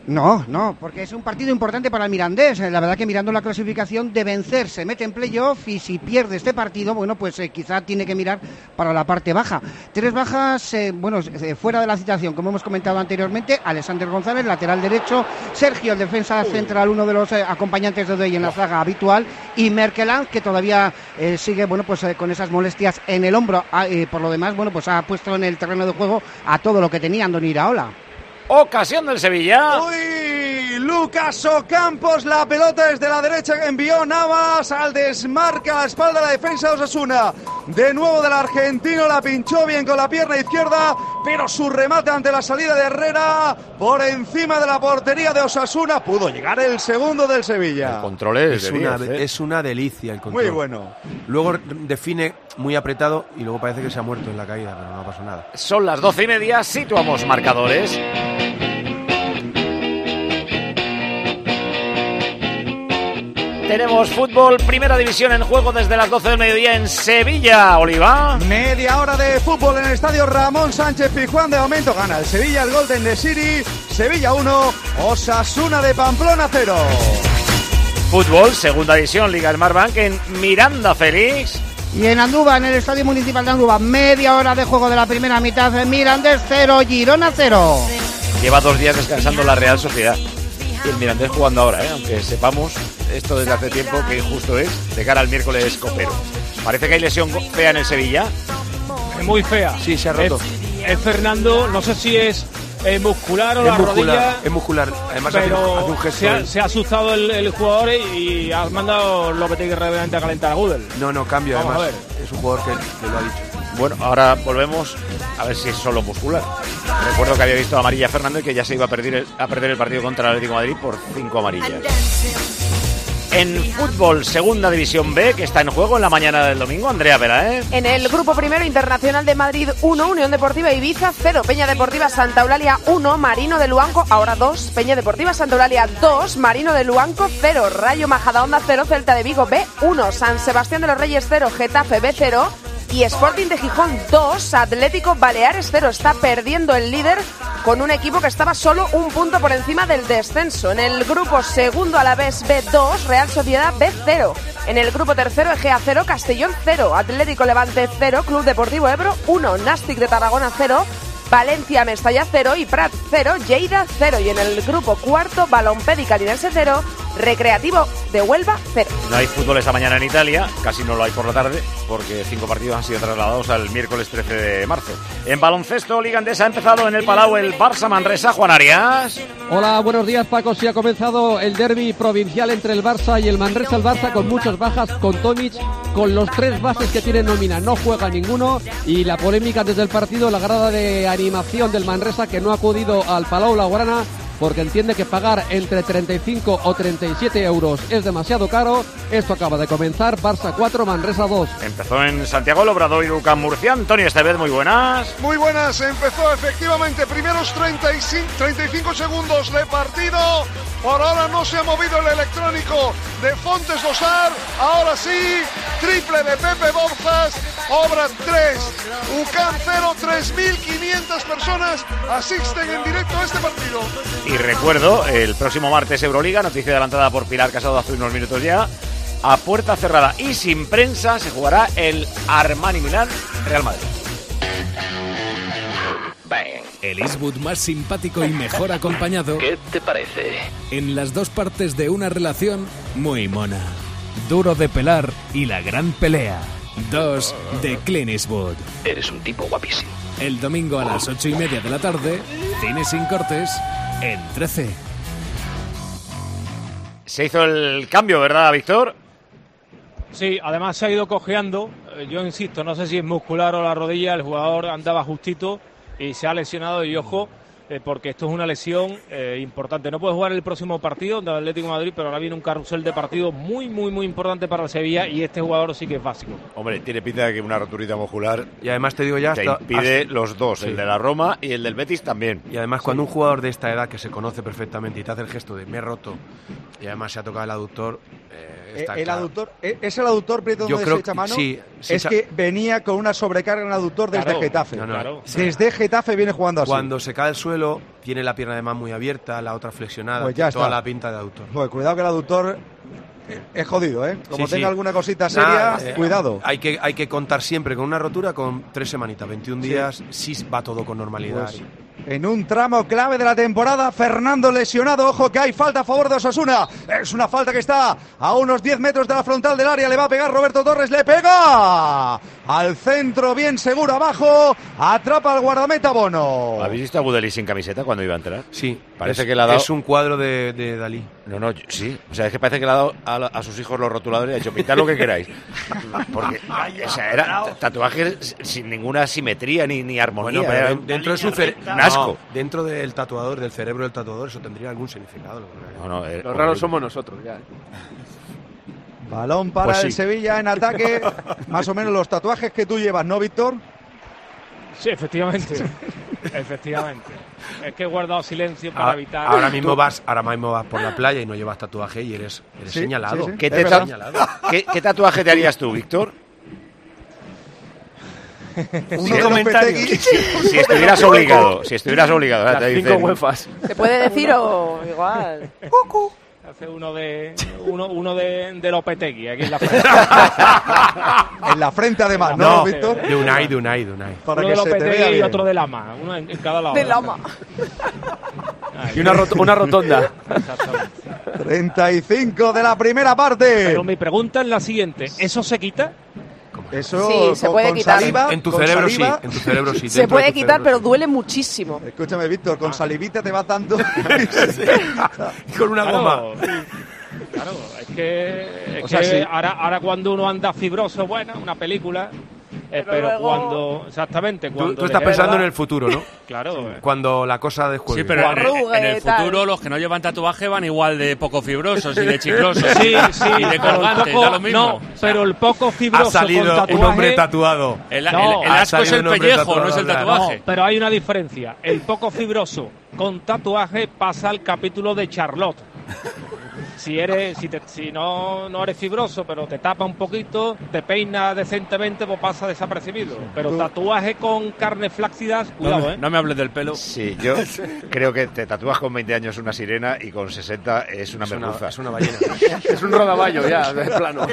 No, no, porque es un partido importante para el Mirandés. La verdad que mirando la clasificación, de vencer se mete en playoff y si pierde este partido, bueno, pues eh, quizá tiene que mirar para la parte baja. Tres bajas, eh, bueno, eh, fuera de la citación, como hemos comentado anteriormente: Alexander González, lateral derecho; Sergio, el defensa central, uno de los eh, acompañantes de Odey en la zaga habitual; y Merkeland, que todavía eh, sigue, bueno, pues eh, con esas molestias en el hombro. Ah, eh, por lo demás, bueno, pues ha puesto en el terreno de juego a todo lo que tenía Andoni Iraola. Ocasión del Sevilla. ¡Uy! Lucas Ocampos, la pelota desde la derecha que envió Navas al desmarque a la espalda de la defensa de Osasuna. De nuevo del argentino, la pinchó bien con la pierna izquierda, pero su remate ante la salida de Herrera por encima de la portería de Osasuna. Pudo llegar el segundo del Sevilla. El control es, es, de una, diez, ¿eh? es una delicia el control. Muy bueno. Luego define muy apretado y luego parece que se ha muerto en la caída, pero no pasó nada. Son las doce y media, situamos marcadores. Tenemos fútbol, primera división en juego desde las doce del mediodía en Sevilla, Oliva. Media hora de fútbol en el estadio Ramón Sánchez Pizjuán. De momento gana el Sevilla, el Golden de City. Sevilla uno, Osasuna de Pamplona cero. Fútbol, segunda división, Liga Smartbank en Miranda, Félix. Y en Andúba, en el Estadio Municipal de Andúba, media hora de juego de la primera mitad. Mirandés cero, Girona cero. Lleva dos días descansando la Real Sociedad. Y el Mirandés jugando ahora, ¿eh? Aunque sepamos esto desde hace tiempo que injusto es de cara al miércoles copero. Parece que hay lesión fea en el Sevilla. Es muy fea. Sí, se ha roto. Es, es Fernando, no sé si es eh, muscular o es la muscular, rodilla. Es muscular, además pero hace, hace un gesto. Se ha, se ha asustado el, el jugador y ha mandado Lopetegui rápidamente a calentar a Gudel. No, no, cambio, Vamos además. A ver. Es un jugador que, que lo ha dicho. Bueno, ahora volvemos a ver si es solo muscular. Recuerdo que había visto amarilla a Fernando y que ya se iba a perder el, a perder el partido contra el Atlético de Madrid por cinco amarillas. En fútbol, segunda división B, que está en juego en la mañana del domingo, Andrea Pera, ¿eh? En el grupo primero, Internacional de Madrid uno, Unión Deportiva Ibiza cero, Peña Deportiva Santa Eulalia uno, Marino de Luanco ahora dos, Peña Deportiva Santa Eulalia dos, Marino de Luanco cero, Rayo Majadahonda cero, Celta de Vigo B uno, San Sebastián de los Reyes cero, Getafe B cero y Sporting de Gijón dos, Atlético Baleares cero. Está perdiendo el líder con un equipo que estaba solo un punto por encima del descenso. En el grupo segundo, Alavés B dos, Real Sociedad B cero. En el grupo tercero, Egea cero, Castellón cero, Atlético Levante cero, Club Deportivo Ebro uno, Nàstic de Tarragona cero, Valencia Mestalla cero y Prat cero, Lleida cero. Y en el grupo cuarto, Balompedi Calinense cero, Recreativo de Huelva cero. No hay fútbol esta mañana en Italia, casi no lo hay por la tarde, porque cinco partidos han sido trasladados al miércoles trece de marzo. En baloncesto, Liga Endesa ha empezado en el Palau el Barça Manresa. Juan Arias. Hola, buenos días, Paco. Sí ha comenzado el derbi provincial entre el Barça y el Manresa. El Barça con muchas bajas, con Tomic, con los tres bases que tiene nómina, no juega ninguno. Y la polémica desde el partido, la grada de animación del Manresa, que no ha acudido al Palau Blaugrana porque entiende que pagar entre treinta y cinco o treinta y siete euros es demasiado caro. Esto acaba de comenzar. Barça cuatro, Manresa dos. Empezó en Santiago el Obradoiro Camp Murcia. Antonio Estevez, muy buenas. Muy buenas, empezó efectivamente primeros treinta y cinco segundos de partido. Por ahora no se ha movido el electrónico de Fontes Dosar. Ahora sí, triple de Pepe Borzas. Obra tres, UCAM cero, tres mil quinientas personas asisten en directo a este partido. Y recuerdo, el próximo martes Euroliga, noticia adelantada por Pilar Casado hace unos minutos ya, a puerta cerrada y sin prensa se jugará el Armani Milán Real Madrid. El Eastwood más simpático y mejor acompañado. ¿Qué te parece? En las dos partes de una relación muy mona. Duro de pelar y la gran pelea. Dos de Clint Eastwood. Eres un tipo guapísimo. El domingo a las ocho y media de la tarde, cine sin cortes, en trece. Se hizo el cambio, ¿verdad, Víctor? Sí, además se ha ido cojeando. Yo insisto, no sé si es muscular o la rodilla. El jugador andaba justito y se ha lesionado. Y ojo, eh, porque esto es una lesión eh, importante. No puede jugar el próximo partido del Atlético de Madrid, pero ahora viene un carrusel de partidos muy, muy, muy importante para el Sevilla y este jugador sí que es básico. Hombre, tiene pinta de que una roturita muscular. Y además te digo ya, te hasta, impide hasta, los dos, sí. el de la Roma y el del Betis también. Y además cuando sí. un jugador de esta edad que se conoce perfectamente y te hace el gesto de me he roto y además se ha tocado el aductor. Eh, está el claro. aductor, ¿es el aductor, Prieto, donde se echa mano? Sí, es echa... que venía con una sobrecarga en el aductor desde claro, Getafe. No, no, claro. Desde Getafe viene jugando así. Cuando se cae al suelo suelo, tiene la pierna además muy abierta, la otra flexionada, Pues ya toda está. la pinta de aductor. Pues cuidado que el aductor es jodido, ¿eh? Como Sí, tenga sí. alguna cosita seria, Nah, eh, cuidado. Hay que, hay que contar siempre con una rotura con tres semanitas, veintiún Sí. días, sí va todo con normalidad. Pues, en un tramo clave de la temporada, Fernando lesionado. Ojo que hay falta a favor de Osasuna. Es una falta que está a unos diez metros de la frontal del área. Le va a pegar Roberto Torres. Le pega al centro, bien seguro abajo. Atrapa al guardameta Bono. ¿Habéis visto a Budeli sin camiseta cuando iba a entrar? Sí, Parece es, que le ha dado... es un cuadro de, de Dalí. No, no, yo- sí. O sea, es que parece que le ha dado a, la- a sus hijos los rotuladores y ha dicho, pintad lo que queráis. Porque, o sea, era tatuajes sin ninguna simetría ni, ni armonía. Bueno, pero era dentro de su cere- un asco. No, dentro del tatuador, del cerebro del tatuador, eso tendría algún significado. No, no, eh, Los raros somos nosotros, ya. Balón para Pues sí. el Sevilla en ataque. Más o menos los tatuajes que tú llevas, ¿no, Víctor? Sí, efectivamente. Efectivamente. Es que he guardado silencio para Ah, evitar. ahora mismo vas, ahora mismo vas por la playa y no llevas tatuaje y eres, eres Sí, señalado. sí, sí. ¿Qué, Es te verdad. ta- Señalado. ¿Qué, qué tatuaje te harías tú, Víctor? Uno de Lopetegui. Si estuvieras obligado, si estuvieras obligado. Las Te cinco dicen, UEFAs. Se puede decir o igual. Hace uno de uno, uno de, de Lopetegui aquí en la frente. En la frente además, ¿no, No, Víctor? de Unai, de Unai, de Unai. Para Uno que de se te vea Lopetegui y bien. otro de Lama. Uno en, en cada lado. De Lama. Y una, rot- una rotonda. Exactamente. treinta y cinco de la primera parte. Pero mi pregunta es la siguiente. ¿Eso se quita? Eso Sí, se con- puede con quitar. saliva, En tu con cerebro saliva. sí, en tu cerebro sí. Se dentro de puede tu quitar, cerebro pero sí. duele muchísimo. Escúchame, Víctor, con salivita te va dando. Y con una Claro, goma. sí. Claro, es que, es O sea, que sí. ahora, ahora cuando uno anda fibroso, bueno, una película, eh, pero, luego- cuando, exactamente, Tú, cuando... tú estás le pensando queda- en el futuro, ¿no? Claro, eh. Cuando la cosa desjuegue. Sí, pero en, Arrugue, en el tal. futuro los que no llevan tatuaje van igual de poco fibrosos y de chiclosos. Sí, sí, y de pero el colgantes, poco- da lo mismo. No, pero el poco fibroso Ha salido con tatuaje, un hombre tatuado. El, el- No, el ha asco es salido el un hombre pellejo, no es el tatuado, tatuaje. No, pero hay una diferencia. El poco fibroso con tatuaje pasa al capítulo de Charlotte. Si eres, si, te- si no, no eres fibroso, pero te tapa un poquito, te peina decentemente, pues pasa desapercibido. Pero tatuaje con carne flácidas, No, cuidado, me- ¿eh? no me hables del pelo. Sí, yo creo que te tatúas con veinte años una sirena y con sesenta es una Es una, merluza. es una ballena. Es un rodaballo ya, de plano.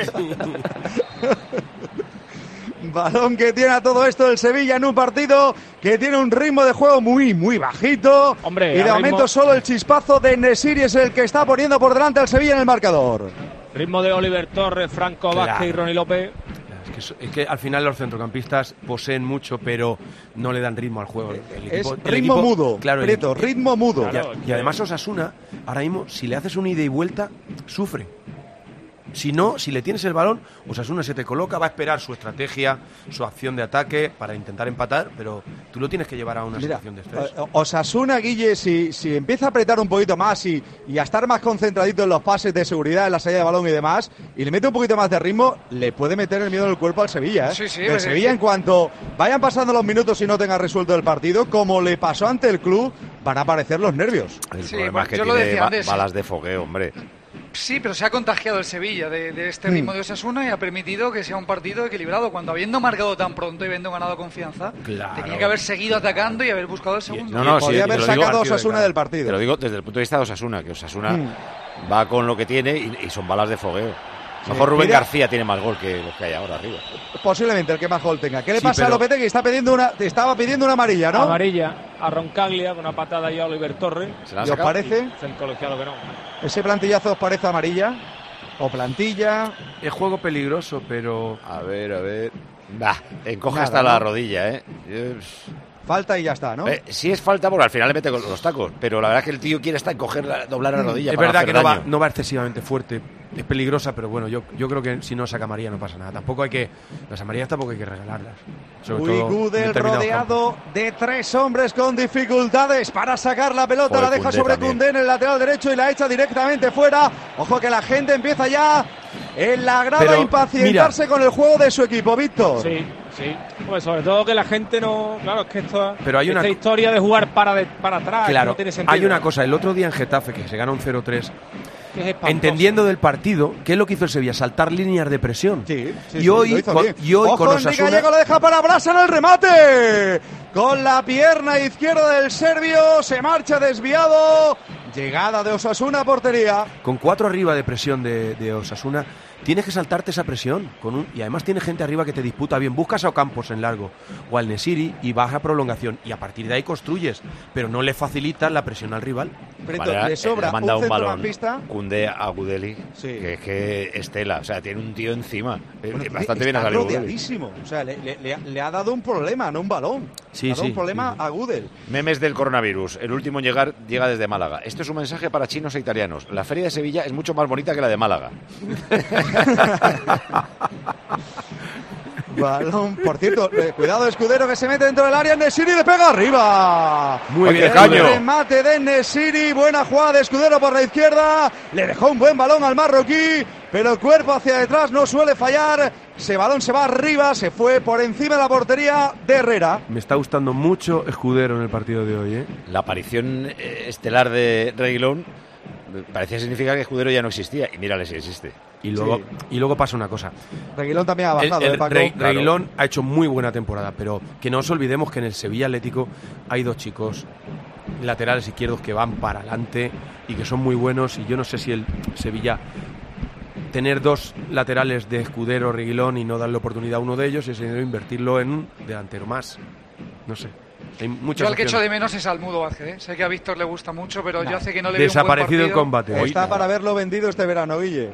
Balón que tiene a todo esto el Sevilla en un partido que tiene un ritmo de juego muy, muy bajito. Hombre, y de ahora momento mismo- solo el chispazo de Nesiri es el que está poniendo por delante al Sevilla en el marcador. Ritmo de Oliver Torres, Franco Claro. Vázquez y Ronnie López. Es que, so- es que al final los centrocampistas poseen mucho, pero no le dan ritmo al juego. El Es equipo- el ritmo equipo- mudo, Claro, el Prieto, equipo- ritmo mudo. Y, a- Claro, y además Osasuna, ahora mismo, si le haces un ida y vuelta, sufre. Si no, si le tienes el balón, Osasuna se te coloca, va a esperar su estrategia, su acción de ataque para intentar empatar, pero tú lo tienes que llevar a una Mira, situación de estrés. eh, Osasuna, Guille, si, si empieza a apretar un poquito más y, y a estar más concentradito en los pases de seguridad, en la salida de balón y demás, y le mete un poquito más de ritmo, le puede meter el miedo en el cuerpo al Sevilla. ¿eh? Sí, sí, el pues, Sevilla, sí. en cuanto vayan pasando los minutos y no tenga resuelto el partido, como le pasó ante el club, van a aparecer los nervios. El Sí, problema bueno, es que yo lo tiene decía ba- antes, balas sí. de fogueo, hombre. Sí, pero se ha contagiado el Sevilla de, de este Mm. ritmo de Osasuna y ha permitido que sea un partido equilibrado. Cuando habiendo marcado tan pronto y habiendo ganado confianza, Claro. tenía que haber seguido atacando y haber buscado el segundo. No, no, sí, Podría te haber lo digo- sacado a partido de Osasuna cara. del partido. Te lo digo desde el punto de vista de Osasuna, que Osasuna Mm. va con lo que tiene y, y son balas de fogueo. Mejor Rubén Mira- García tiene más gol que los que hay ahora arriba. Posiblemente el que más gol tenga. ¿Qué le Sí, pasa pero- a Lopetegui? Está pidiendo una, te estaba pidiendo una amarilla, ¿no? Amarilla a Roncaglia con una patada ya a Oliver Torres. ¿Se la han ¿Y os sacado? parece? Dice el colegiado que no. ¿Ese plantillazo os parece amarilla? ¿O plantilla? Es juego peligroso, pero A ver, a ver. Bah, encoge Nada, hasta ¿no? la rodilla, ¿eh? Dios. Falta y ya está, ¿no? Eh, sí es falta porque al final le mete con los tacos, pero la verdad es que el tío quiere hasta encoger, la- doblar la rodilla es para verdad hacer que no va, daño. no va excesivamente fuerte. Es peligrosa, pero bueno, yo, yo creo que si no saca amarilla no pasa nada. Tampoco hay que. Las amarillas tampoco hay que regalarlas. Sobre todo en Gudel determinados rodeado de tres hombres con dificultades para sacar la pelota. Joder, la deja Koundé sobre también. Koundé en el lateral derecho y la echa directamente fuera. Ojo que la gente empieza ya en la grada Pero, a impacientarse con el juego de su equipo, Víctor. Sí, sí. Pues sobre todo que la gente no. Claro, es que esto, Pero hay una esta co- historia de jugar para, de- para atrás Claro, no tiene sentido. hay una cosa. El otro día en Getafe, que se gana un cero tres, Que es espantoso. entendiendo del partido, ¿qué es lo que hizo el Sevilla? Saltar líneas de presión. Sí, sí, y, sí, hoy, lo hizo con, bien. y hoy Ojo, con Enrique Osasuna. Gallego la deja para Brasa en el remate. con la pierna izquierda del serbio, se marcha desviado, llegada de Osasuna a portería. Con cuatro arriba de presión de, de Osasuna, tienes que saltarte esa presión. Con un, y además tiene gente arriba que te disputa bien. Buscas a Ocampos en largo o al Nesiri y baja prolongación. Y a partir de ahí construyes, pero no le facilitas la presión al rival. Preto, Vale, le sobra le manda un un balón centrocampista. Koundé a Gudeli, Sí. que es que estela, o sea, tiene un tío encima. Bueno, Bastante bien está ha salido Gudeli. rodeadísimo. O sea, le, le- le ha- le ha dado un problema, no un balón. Sí, le ha dado sí, un problema sí, a Gudel. Memes del coronavirus. El último en llegar llega desde Málaga. Esto es un mensaje para chinos e italianos. La feria de Sevilla es mucho más bonita que la de Málaga. Balón, por cierto, eh, cuidado Escudero que se mete dentro del área, Nesiri le pega arriba. Muy bien, El Caño. remate de Nesiri, buena jugada de Escudero por la izquierda, le dejó un buen balón al marroquí, pero el cuerpo hacia detrás no suele fallar, ese balón se va arriba, se fue por encima de la portería de Herrera. Me está gustando mucho Escudero en el partido de hoy, ¿eh? La aparición eh, estelar de Reguilón parecía significar que Escudero ya no existía. Y mírale si existe. Y luego, Sí. y luego pasa una cosa. Reguilón también ha El, bajado, el ¿eh, Paco? Re- Claro. Reguilón ha hecho muy buena temporada, pero que no nos olvidemos que en el Sevilla Atlético hay dos chicos laterales izquierdos que van para adelante y que son muy buenos. Y yo no sé si el Sevilla tener dos laterales de Escudero, Reguilón y no darle oportunidad a uno de ellos, es invertirlo en un delantero más. No sé. Hay muchas Yo al que echo opciones. de menos es al Mudo Vázquez, ¿eh? Sé que a Víctor le gusta mucho, pero yo hace que no le Desaparecido en veo un buen combate. Está para haberlo vendido este verano, Guille.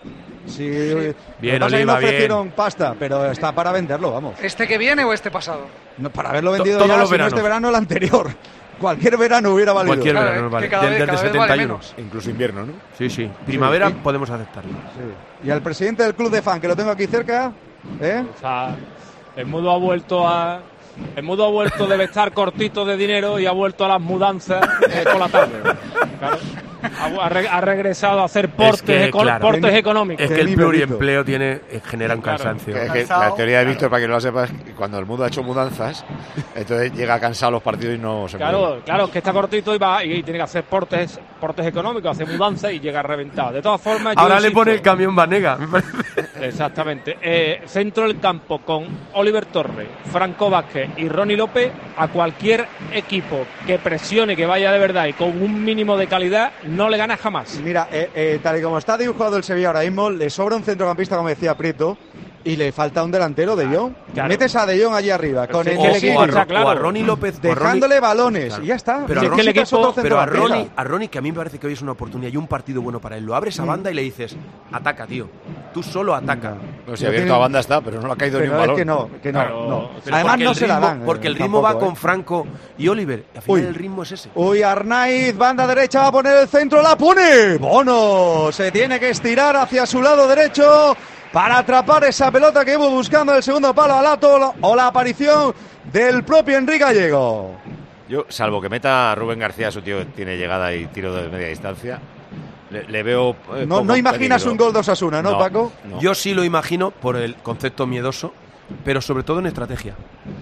Sí, Bien, lo que pasa es que Oliva, no ofrecieron bien. pasta, pero está para venderlo, vamos. ¿Este que viene o este pasado? No, para haberlo vendido todos ya, los si no veranos. este verano, el anterior. Cualquier verano hubiera valido. Cualquier Claro, verano, es vale. que cada vez- Desde cada vez setenta y vale uno. menos. Incluso invierno, ¿no? Sí, sí. Primavera Sí. podemos aceptarlo. Sí. Y al presidente del club de fan, que lo tengo aquí cerca, ¿eh? O sea, el mudo ha vuelto a. El mudo ha vuelto, debe estar cortito de dinero y ha vuelto a las mudanzas eh, por la tarde. Claro. Ha, ha re- ha regresado a hacer portes, Es que, eco- claro, portes Qué- económicos. Es Qué que el nivelito. pluriempleo tiene, eh, genera un Claro. cansancio. Es que la teoría de Víctor, para que no lo sepas, es que cuando el mundo ha hecho mudanzas, entonces llega cansado a los partidos y no se mueve. Claro, claro, que está cortito y va y tiene que hacer portes, portes económicos, hace mudanza y llega reventado. De todas formas, yo Ahora le insisto- pone el camión Vanega. me parece. Exactamente. Eh, centro del campo con Oliver Torres, Franco Vázquez y Ronnie López, a cualquier equipo que presione, que vaya de verdad y con un mínimo de calidad, no le gana jamás. Mira, eh, eh, tal y como está dibujado el Sevilla ahora mismo, le sobra un centrocampista, como decía Prieto, y le falta un delantero de Jong. Claro. Metes a De Jong allí arriba, con el es que el Nesiri, equipo o, a, está Ro- claro. o a Ronnie López. o a Ronnie- dejándole balones, Claro. y ya está. Pero, Si a es que el Ronnie, equipo- otro pero a centrocampista. Ronnie, a Ronnie, que a mí me parece que hoy es una oportunidad y un partido bueno para él, lo abres a banda y le dices, ataca, tío. Tú solo ataca. No, si Pero abierto tiene- a banda está, pero no le ha caído ni Pero un es balón. que no, que no, Claro, no. pero Además porque no el se la ritmo- dan. Porque el eh, ritmo tampoco, va con ¿eh? Franco y Oliver. Al final Uy. el ritmo es ese. Uy, Arnaiz, banda derecha, va a poner el centro, la pone. Bono se tiene que estirar hacia su lado derecho para atrapar esa pelota que iba buscando el segundo palo al Lato o la aparición del propio Enrique Gallego. Yo, salvo que meta a Rubén García, su tío tiene llegada y tiro de media distancia, le, le veo. eh, No, poco no imaginas peligro. un gol de Osasuna, ¿no, No, Paco? no. Yo sí lo imagino por el concepto miedoso, pero sobre todo en estrategia.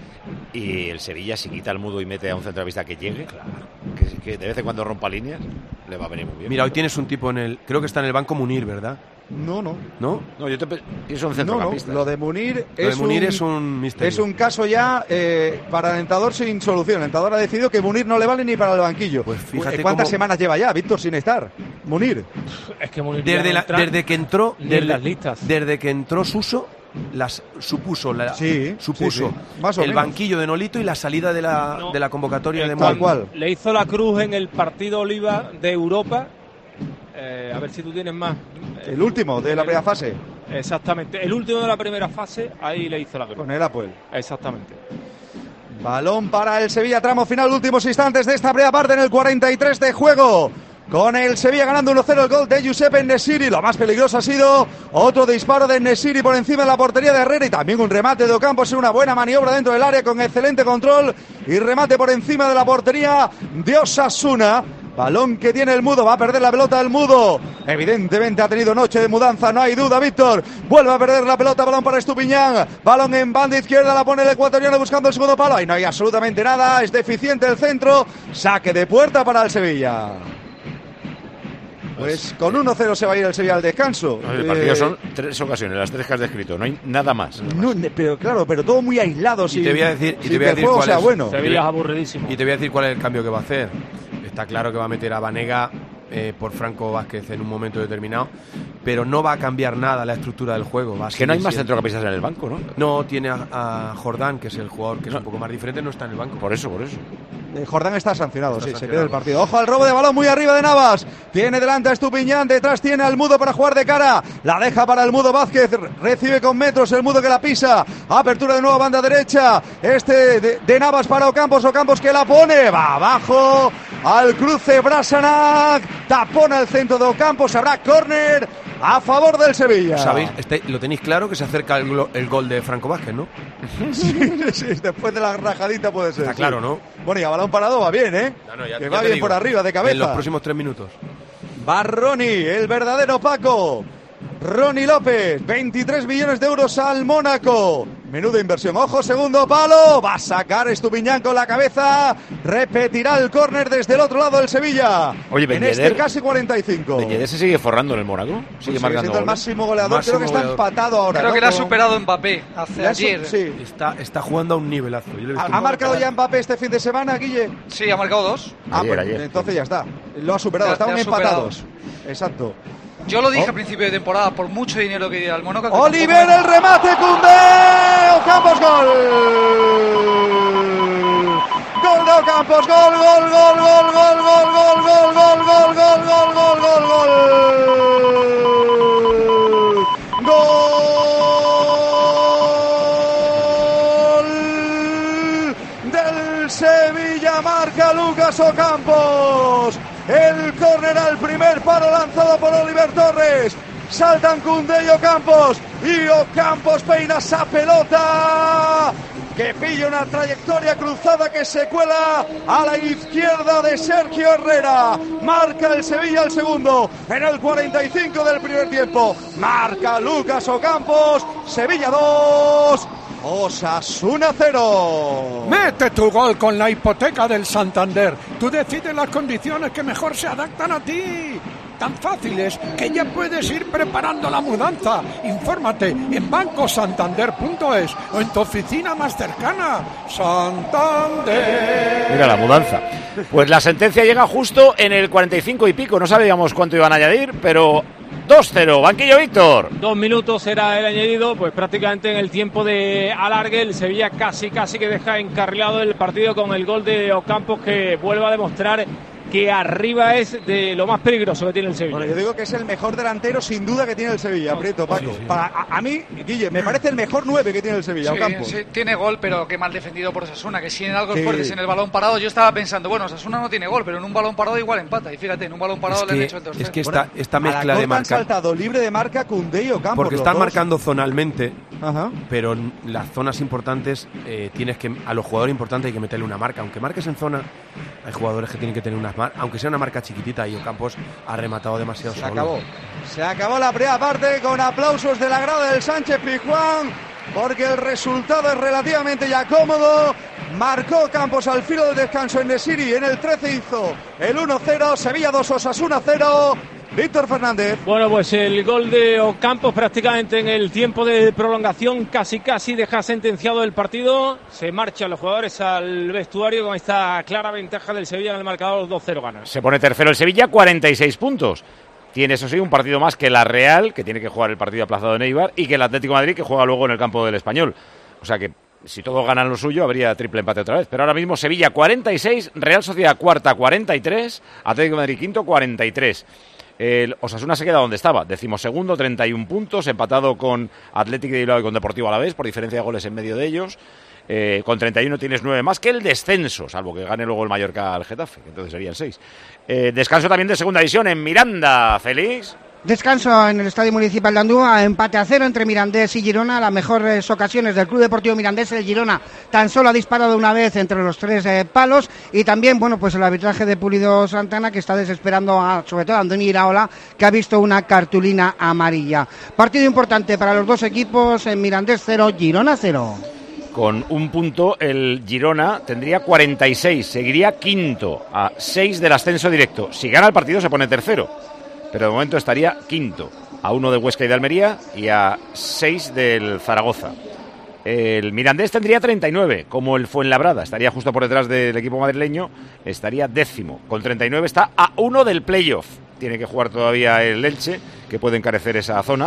Y el Sevilla, si quita el mudo y mete a un centrocampista que llegue, que, que de vez en cuando rompa líneas, le va a venir muy bien. Mira, hoy tienes un tipo en el. Creo que está en el banco Munir, ¿verdad? No, no. ¿No? No, yo te pe- pienso en No, no. centrocampista. Lo de Munir, Lo de es, Munir un, es un misterio. es un caso ya eh, para el entrenador sin solución. El entrenador ha decidido que Munir no le vale ni para el banquillo. Pues fíjate Eh, ¿Cuántas cómo- semanas lleva ya, Víctor, sin estar? Munir. Es que Munir ya Desde, no la- entra desde que entró. ni en Desde, las listas. desde que entró Suso, las supuso, la, Sí, supuso sí, sí. Más o el menos. banquillo de Nolito y la salida de la, No. de la convocatoria Eh, de Tal Molina. cual. Le hizo la cruz en el partido Oliva de Europa. Eh, a ver si tú tienes más. El último de la primera fase. Exactamente. El último de la primera fase, ahí le hizo la cruz. Con el Apoel. Exactamente. Balón para el Sevilla, tramo final, últimos instantes de esta primera parte en el cuarenta y tres de juego. Con el Sevilla ganando uno cero el gol de Giuseppe Nesiri. Lo más peligroso ha sido otro disparo de Nesiri por encima de la portería de Herrera y también un remate de Ocampos en una buena maniobra dentro del área con excelente control y remate por encima de la portería de Osasuna. Balón que tiene el Mudo, va a perder la pelota el Mudo. Evidentemente ha tenido noche de mudanza, no hay duda, Víctor. Vuelve a perder la pelota, balón para Estupiñán. Balón en banda izquierda, la pone el ecuatoriano buscando el segundo palo. Ahí no hay absolutamente nada, es deficiente el centro. Saque de puerta para el Sevilla. Pues con uno cero se va a ir el Sevilla al descanso. No, el partido Eh, son tres ocasiones, las tres que has descrito, no hay nada más. No, pero claro, pero todo muy aislado. Y sin, te voy a decir, y sin te voy a que decir el juego cuál sea es. bueno. Sevilla es aburridísimo. Y te voy a decir cuál es el cambio que va a hacer. Está claro que va a meter a Banega eh, por Franco Vázquez en un momento determinado, pero no va a cambiar nada la estructura del juego. Va a Es que no hay seguir más siendo- centrocampistas en el banco, ¿no? No, tiene a, a Jordán, que es el jugador que es un poco más diferente, no está en el banco. Por eso, por eso. Eh, Jordán está sancionado, Está sí, se sancionado. pierde el partido. Ojo al robo de balón muy arriba de Navas. Tiene delante a Estupiñán, detrás tiene al Mudo para jugar de cara. La deja para el Mudo Vázquez, recibe con metros el Mudo que la pisa. Apertura de nuevo, banda derecha. Este de, de Navas para Ocampos, Ocampos que la pone. Va abajo al cruce Brasanac. Tapona el centro de Ocampos, habrá córner a favor del Sevilla. ¿Sabéis? Este- lo tenéis claro que se acerca el, glo- el gol de Franco Vázquez, ¿no? Sí, sí, después de la rajadita puede ser. Está sí. claro, ¿no? Bueno, y a balón parado va bien, ¿eh? No, no, ya- que ya va te bien digo, por arriba, de cabeza. En los próximos tres minutos. Barroni, el verdadero Paco. Ronnie López, veintitrés millones de euros al Mónaco. Menuda inversión. Ojo, segundo palo. Va a sacar Estupiñán con la cabeza. Repetirá el córner desde el otro lado del Sevilla. Oye, en Ben este Yedder- casi cuarenta y cinco. Ben Yedder se sigue forrando en el Mónaco. Sigue Sigue marcando siendo el goles. máximo goleador. Máximo Creo que está goleador. empatado ahora. Creo ¿no? que le ha Con- superado Mbappé hace Le ha su- ayer. Sí. Está, está jugando a un nivelazo. Yo lo he visto ¿Ha, un ha poco marcado cada- ya Mbappé este fin de semana, Guille? Sí, ha marcado dos. Ah, Ayer, pues ayer. entonces ya está. Lo ha superado. Ya- Estaban ya ha superado. empatados. Exacto. Yo lo dije Oh. a principio de temporada, por mucho dinero que diera el Mónaco. que Oliver, tampoco- el remate, Koundé, Ocampos, gol. Gol de Ocampos, gol, gol, gol, gol, gol, gol, gol, gol, gol, gol, gol, gol, gol, gol, gol. Gol del Sevilla, marca Lucas Ocampos. El córner al primer palo lanzado por Oliver Torres. Saltan Koundé y Ocampos. Y Ocampos peina esa pelota que pilla una trayectoria cruzada que se cuela a la izquierda de Sergio Herrera. Marca el Sevilla el segundo en el cuarenta y cinco del primer tiempo. Marca Lucas Ocampos. Sevilla dos, Osasuna cero. Mete tu gol con la hipoteca del Santander. Tú decides las condiciones que mejor se adaptan a ti. Tan fáciles que ya puedes ir preparando la mudanza. Infórmate en banco santander punto es o en tu oficina más cercana. Santander. Mira la mudanza. Pues la sentencia llega justo en el cuarenta y cinco y pico. No sabíamos cuánto iban a añadir, pero dos cero. Banquillo Víctor. Dos minutos era el añadido, pues prácticamente en el tiempo de alargue el Sevilla casi casi que deja encarrilado el partido con el gol de Ocampos, que vuelve a demostrar que arriba es de lo más peligroso que tiene el Sevilla. Bueno, yo digo que es el mejor delantero sin duda que tiene el Sevilla, Prieto, Paco. Para, a, a mí, Guille, me parece el mejor nueve que tiene el Sevilla, Sí, Ocampos. sí, tiene gol, pero qué mal defendido por Osasuna, que si en algo Sí. fuertes en el balón parado. Yo estaba pensando, bueno, Osasuna no tiene gol, pero en un balón parado igual empata. Y fíjate, en un balón parado Es le han que, hecho el dos es que cero. esta, esta A la mezcla corta de han marcar. saltado libre de marca Koundé y Ocampos. Porque los están dos. marcando zonalmente, Ajá. pero en las zonas importantes eh, tienes que a los jugadores importantes hay que meterle una marca. Aunque marques en zona, hay jugadores que tienen que tener unas marcas, aunque sea una marca chiquitita, y Ocampos ha rematado demasiado Se solo. acabó. Se acabó la primera parte con aplausos de la grada del Sánchez Pizjuán, porque el resultado es relativamente ya cómodo. Marcó Campos al filo del descanso en Nesiri, en el trece hizo el uno cero, Sevilla dos, Osasuna cero. Víctor Fernández. Bueno, pues el gol de Ocampos prácticamente en el tiempo de prolongación casi casi deja sentenciado el partido. Se marchan los jugadores al vestuario con esta clara ventaja del Sevilla en el marcador. Dos cero ganas. Se pone tercero el Sevilla, cuarenta y seis puntos. Tiene, eso sí, un partido más que la Real, que tiene que jugar el partido aplazado en Eibar, y que el Atlético de Madrid, que juega luego en el campo del Español. O sea que si todos ganan lo suyo, habría triple empate otra vez. Pero ahora mismo Sevilla cuarenta y seis, Real Sociedad cuarta cuarenta y tres, Atlético de Madrid quinto cuarenta y tres. El Osasuna se queda donde estaba, decimosegundo, treinta y un puntos, empatado con Atlético de Bilbao y con Deportivo Alavés, por diferencia de goles en medio de ellos. Eh, con treinta y uno tienes nueve más que el descenso, salvo que gane luego el Mallorca al Getafe, que entonces serían seis. Eh, descanso también de segunda división en Miranda, Félix. Descanso en el Estadio Municipal de Andúa, empate a cero entre Mirandés y Girona. Las mejores ocasiones del Club Deportivo Mirandés. El Girona tan solo ha disparado una vez entre los tres eh, palos. Y también, bueno, pues el arbitraje de Pulido Santana, que está desesperando a, sobre todo a Andoni Iraola, que ha visto una cartulina amarilla. Partido importante para los dos equipos, en Mirandés cero, Girona cero. Con un punto, el Girona tendría cuarenta y seis, seguiría quinto, a seis del ascenso directo. Si gana el partido, se pone tercero. pero de momento estaría quinto, a uno de Huesca y de Almería y a seis del Zaragoza. El Mirandés tendría treinta y nueve, como el Fuenlabrada, estaría justo por detrás del equipo madrileño, estaría décimo. Con treinta y nueve está a uno del playoff. Tiene que jugar todavía el Elche, que puede encarecer esa zona,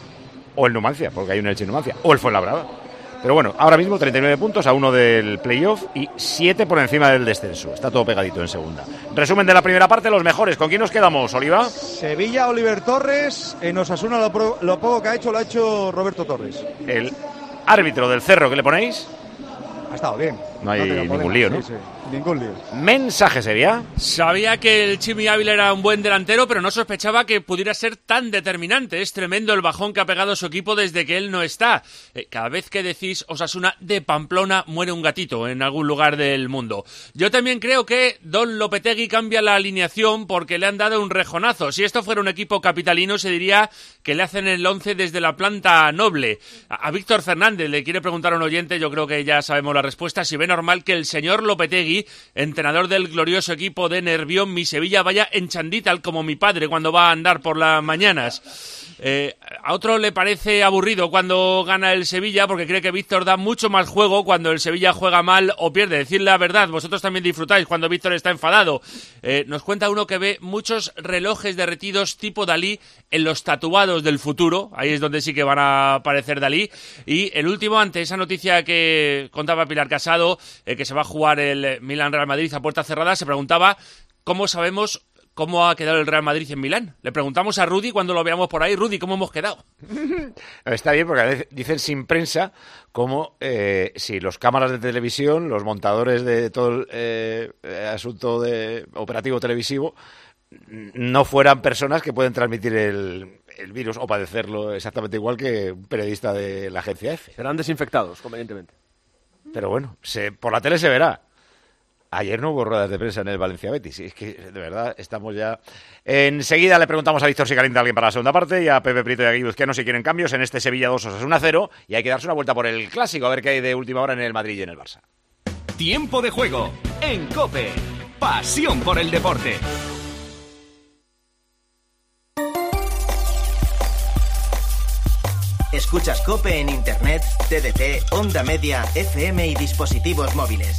o el Numancia, porque hay un Elche en Numancia, o el Fuenlabrada. Pero bueno, ahora mismo treinta y nueve puntos a uno del playoff y siete por encima del descenso. Está todo pegadito en segunda. Resumen de la primera parte, los mejores. ¿Con quién nos quedamos, Oliva? Sevilla, Oliver Torres. En Osasuna lo, pro, lo poco que ha hecho lo ha hecho Roberto Torres. El árbitro del Cerro, ¿qué le ponéis? Ha estado bien. No hay no ningún lío, ¿no? Sí, sí. Ningún lío. Mensaje sería. Sabía que el Chimi Ávila era un buen delantero, pero no sospechaba que pudiera ser tan determinante. Es tremendo el bajón que ha pegado su equipo desde que él no está. Eh, cada vez que decís Osasuna de Pamplona, muere un gatito en algún lugar del mundo. Yo también creo que Don Lopetegui cambia la alineación porque le han dado un rejonazo. Si esto fuera un equipo capitalino, se diría que le hacen el once desde la planta noble. A, a Víctor Fernández le quiere preguntar a un oyente, yo creo que ya sabemos la respuesta, si ve normal que el señor Lopetegui, entrenador del glorioso equipo de Nervión, mi Sevilla, vaya en chandítal como mi padre cuando va a andar por las mañanas. Eh, a otro le parece aburrido cuando gana el Sevilla porque cree que Víctor da mucho más juego cuando el Sevilla juega mal o pierde. Decir la verdad, vosotros también disfrutáis cuando Víctor está enfadado. Eh, nos cuenta uno que ve muchos relojes derretidos tipo Dalí en los tatuados del futuro. Ahí es donde sí que van a aparecer Dalí. Y el último, ante esa noticia que contaba Pilar Casado, eh, que se va a jugar el Milan-Real Madrid a puerta cerrada, se preguntaba cómo sabemos cómo ha quedado el Real Madrid en Milán. Le preguntamos a Rudy cuando lo veamos por ahí. Rudy, ¿cómo hemos quedado? Está bien, porque a veces dicen sin prensa como eh, si los cámaras de televisión, los montadores de todo el eh, asunto de operativo televisivo, no fueran personas que pueden transmitir el, el virus o padecerlo exactamente igual que un periodista de la agencia F. Serán desinfectados, convenientemente. Pero bueno, se, por la tele se verá. Ayer no hubo ruedas de prensa en el Valencia Betis, y es que de verdad estamos ya... Enseguida le preguntamos a Víctor si calienta a alguien para la segunda parte y a Pepe Prieto y a Guillermo Izquierdo si quieren cambios en este Sevilla dos Osasuna cero, y hay que darse una vuelta por el clásico a ver qué hay de última hora en el Madrid y en el Barça. Tiempo de juego en COPE. Pasión por el deporte. Escuchas COPE en internet, T D T, onda media, F M y dispositivos móviles.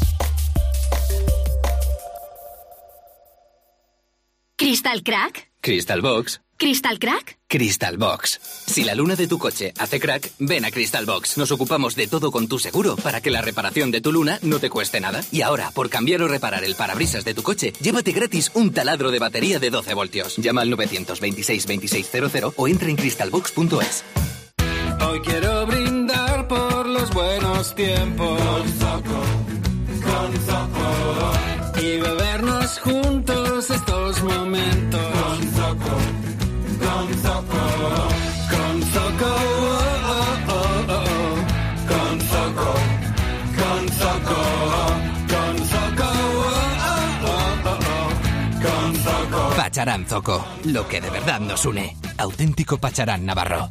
¿Crystal Crack? ¿Crystal Box? ¿Crystal Crack? Crystal Box. Si la luna de tu coche hace crack, ven a Crystal Box. Nos ocupamos de todo con tu seguro para que la reparación de tu luna no te cueste nada. Y ahora, por cambiar o reparar el parabrisas de tu coche, llévate gratis un taladro de batería de doce voltios. Llama al nueve dos seis, dos seis cero cero o entra en crystal box punto es. Hoy quiero brindar por los buenos tiempos con Zoco, con Zoco, y bebernos juntos estos momentos con Zoco, con Zoco, con Zoco, oh, oh, oh, oh. Con Zoco, con Zoco, con Zoco, oh, oh, oh, oh. Con Zoco. Pacharán Zoco, lo que de verdad nos une. Auténtico Pacharán Navarro.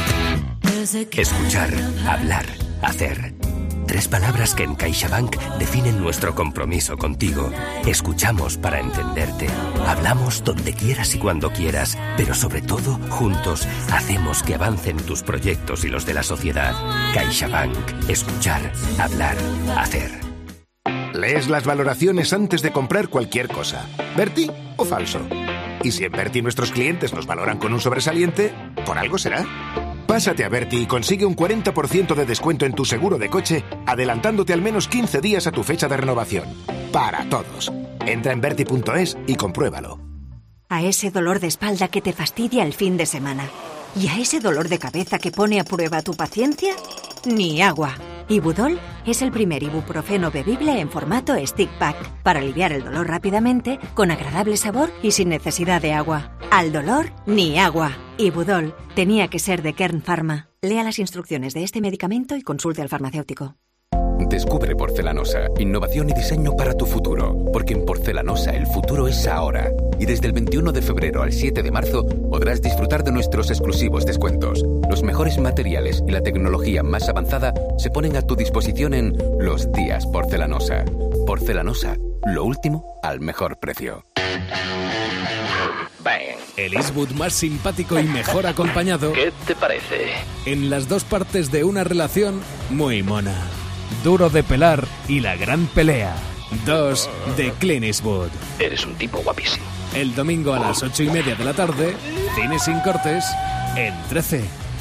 Escuchar, hablar, hacer. Tres palabras que en CaixaBank definen nuestro compromiso contigo. Escuchamos para entenderte. Hablamos donde quieras y cuando quieras. Pero sobre todo, juntos, hacemos que avancen tus proyectos y los de la sociedad. CaixaBank. Escuchar, hablar, hacer. Lees las valoraciones antes de comprar cualquier cosa. ¿Berti o falso? Y si en Berti nuestros clientes nos valoran con un sobresaliente, ¿por algo será? Pásate a Berti y consigue un cuarenta por ciento de descuento en tu seguro de coche, adelantándote al menos quince días a tu fecha de renovación. Para todos. Entra en berti punto es y compruébalo. A ese dolor de espalda que te fastidia el fin de semana. ¿Y a ese dolor de cabeza que pone a prueba tu paciencia? Ni agua. Ibudol es el primer ibuprofeno bebible en formato stick pack para aliviar el dolor rápidamente, con agradable sabor y sin necesidad de agua. Al dolor, ni agua. Ibudol tenía que ser de Kern Pharma. Lea las instrucciones de este medicamento y consulte al farmacéutico. Descubre Porcelanosa, innovación y diseño para tu futuro. Porque en Porcelanosa el futuro es ahora. Y desde el veintiuno de febrero al siete de marzo podrás disfrutar de nuestros exclusivos descuentos. Los mejores materiales y la tecnología más avanzada se ponen a tu disposición en Los Días Porcelanosa. Porcelanosa, lo último al mejor precio. Time. El Eastwood más simpático y mejor acompañado. ¿Qué te parece? En las dos partes de una relación muy mona. Duro de pelar y la gran pelea. Dos de Clint Eastwood. Eres un tipo guapísimo. El domingo a las ocho y media de la tarde, Cine sin cortes, en trece.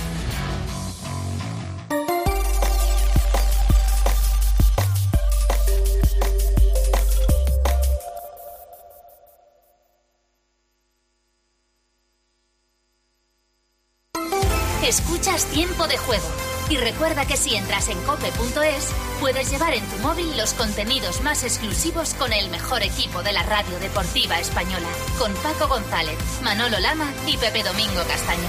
Escuchas Tiempo de Juego. Y recuerda que si entras en cope punto es, puedes llevar en tu móvil los contenidos más exclusivos con el mejor equipo de la radio deportiva española. Con Paco González, Manolo Lama y Pepe Domingo Castaño.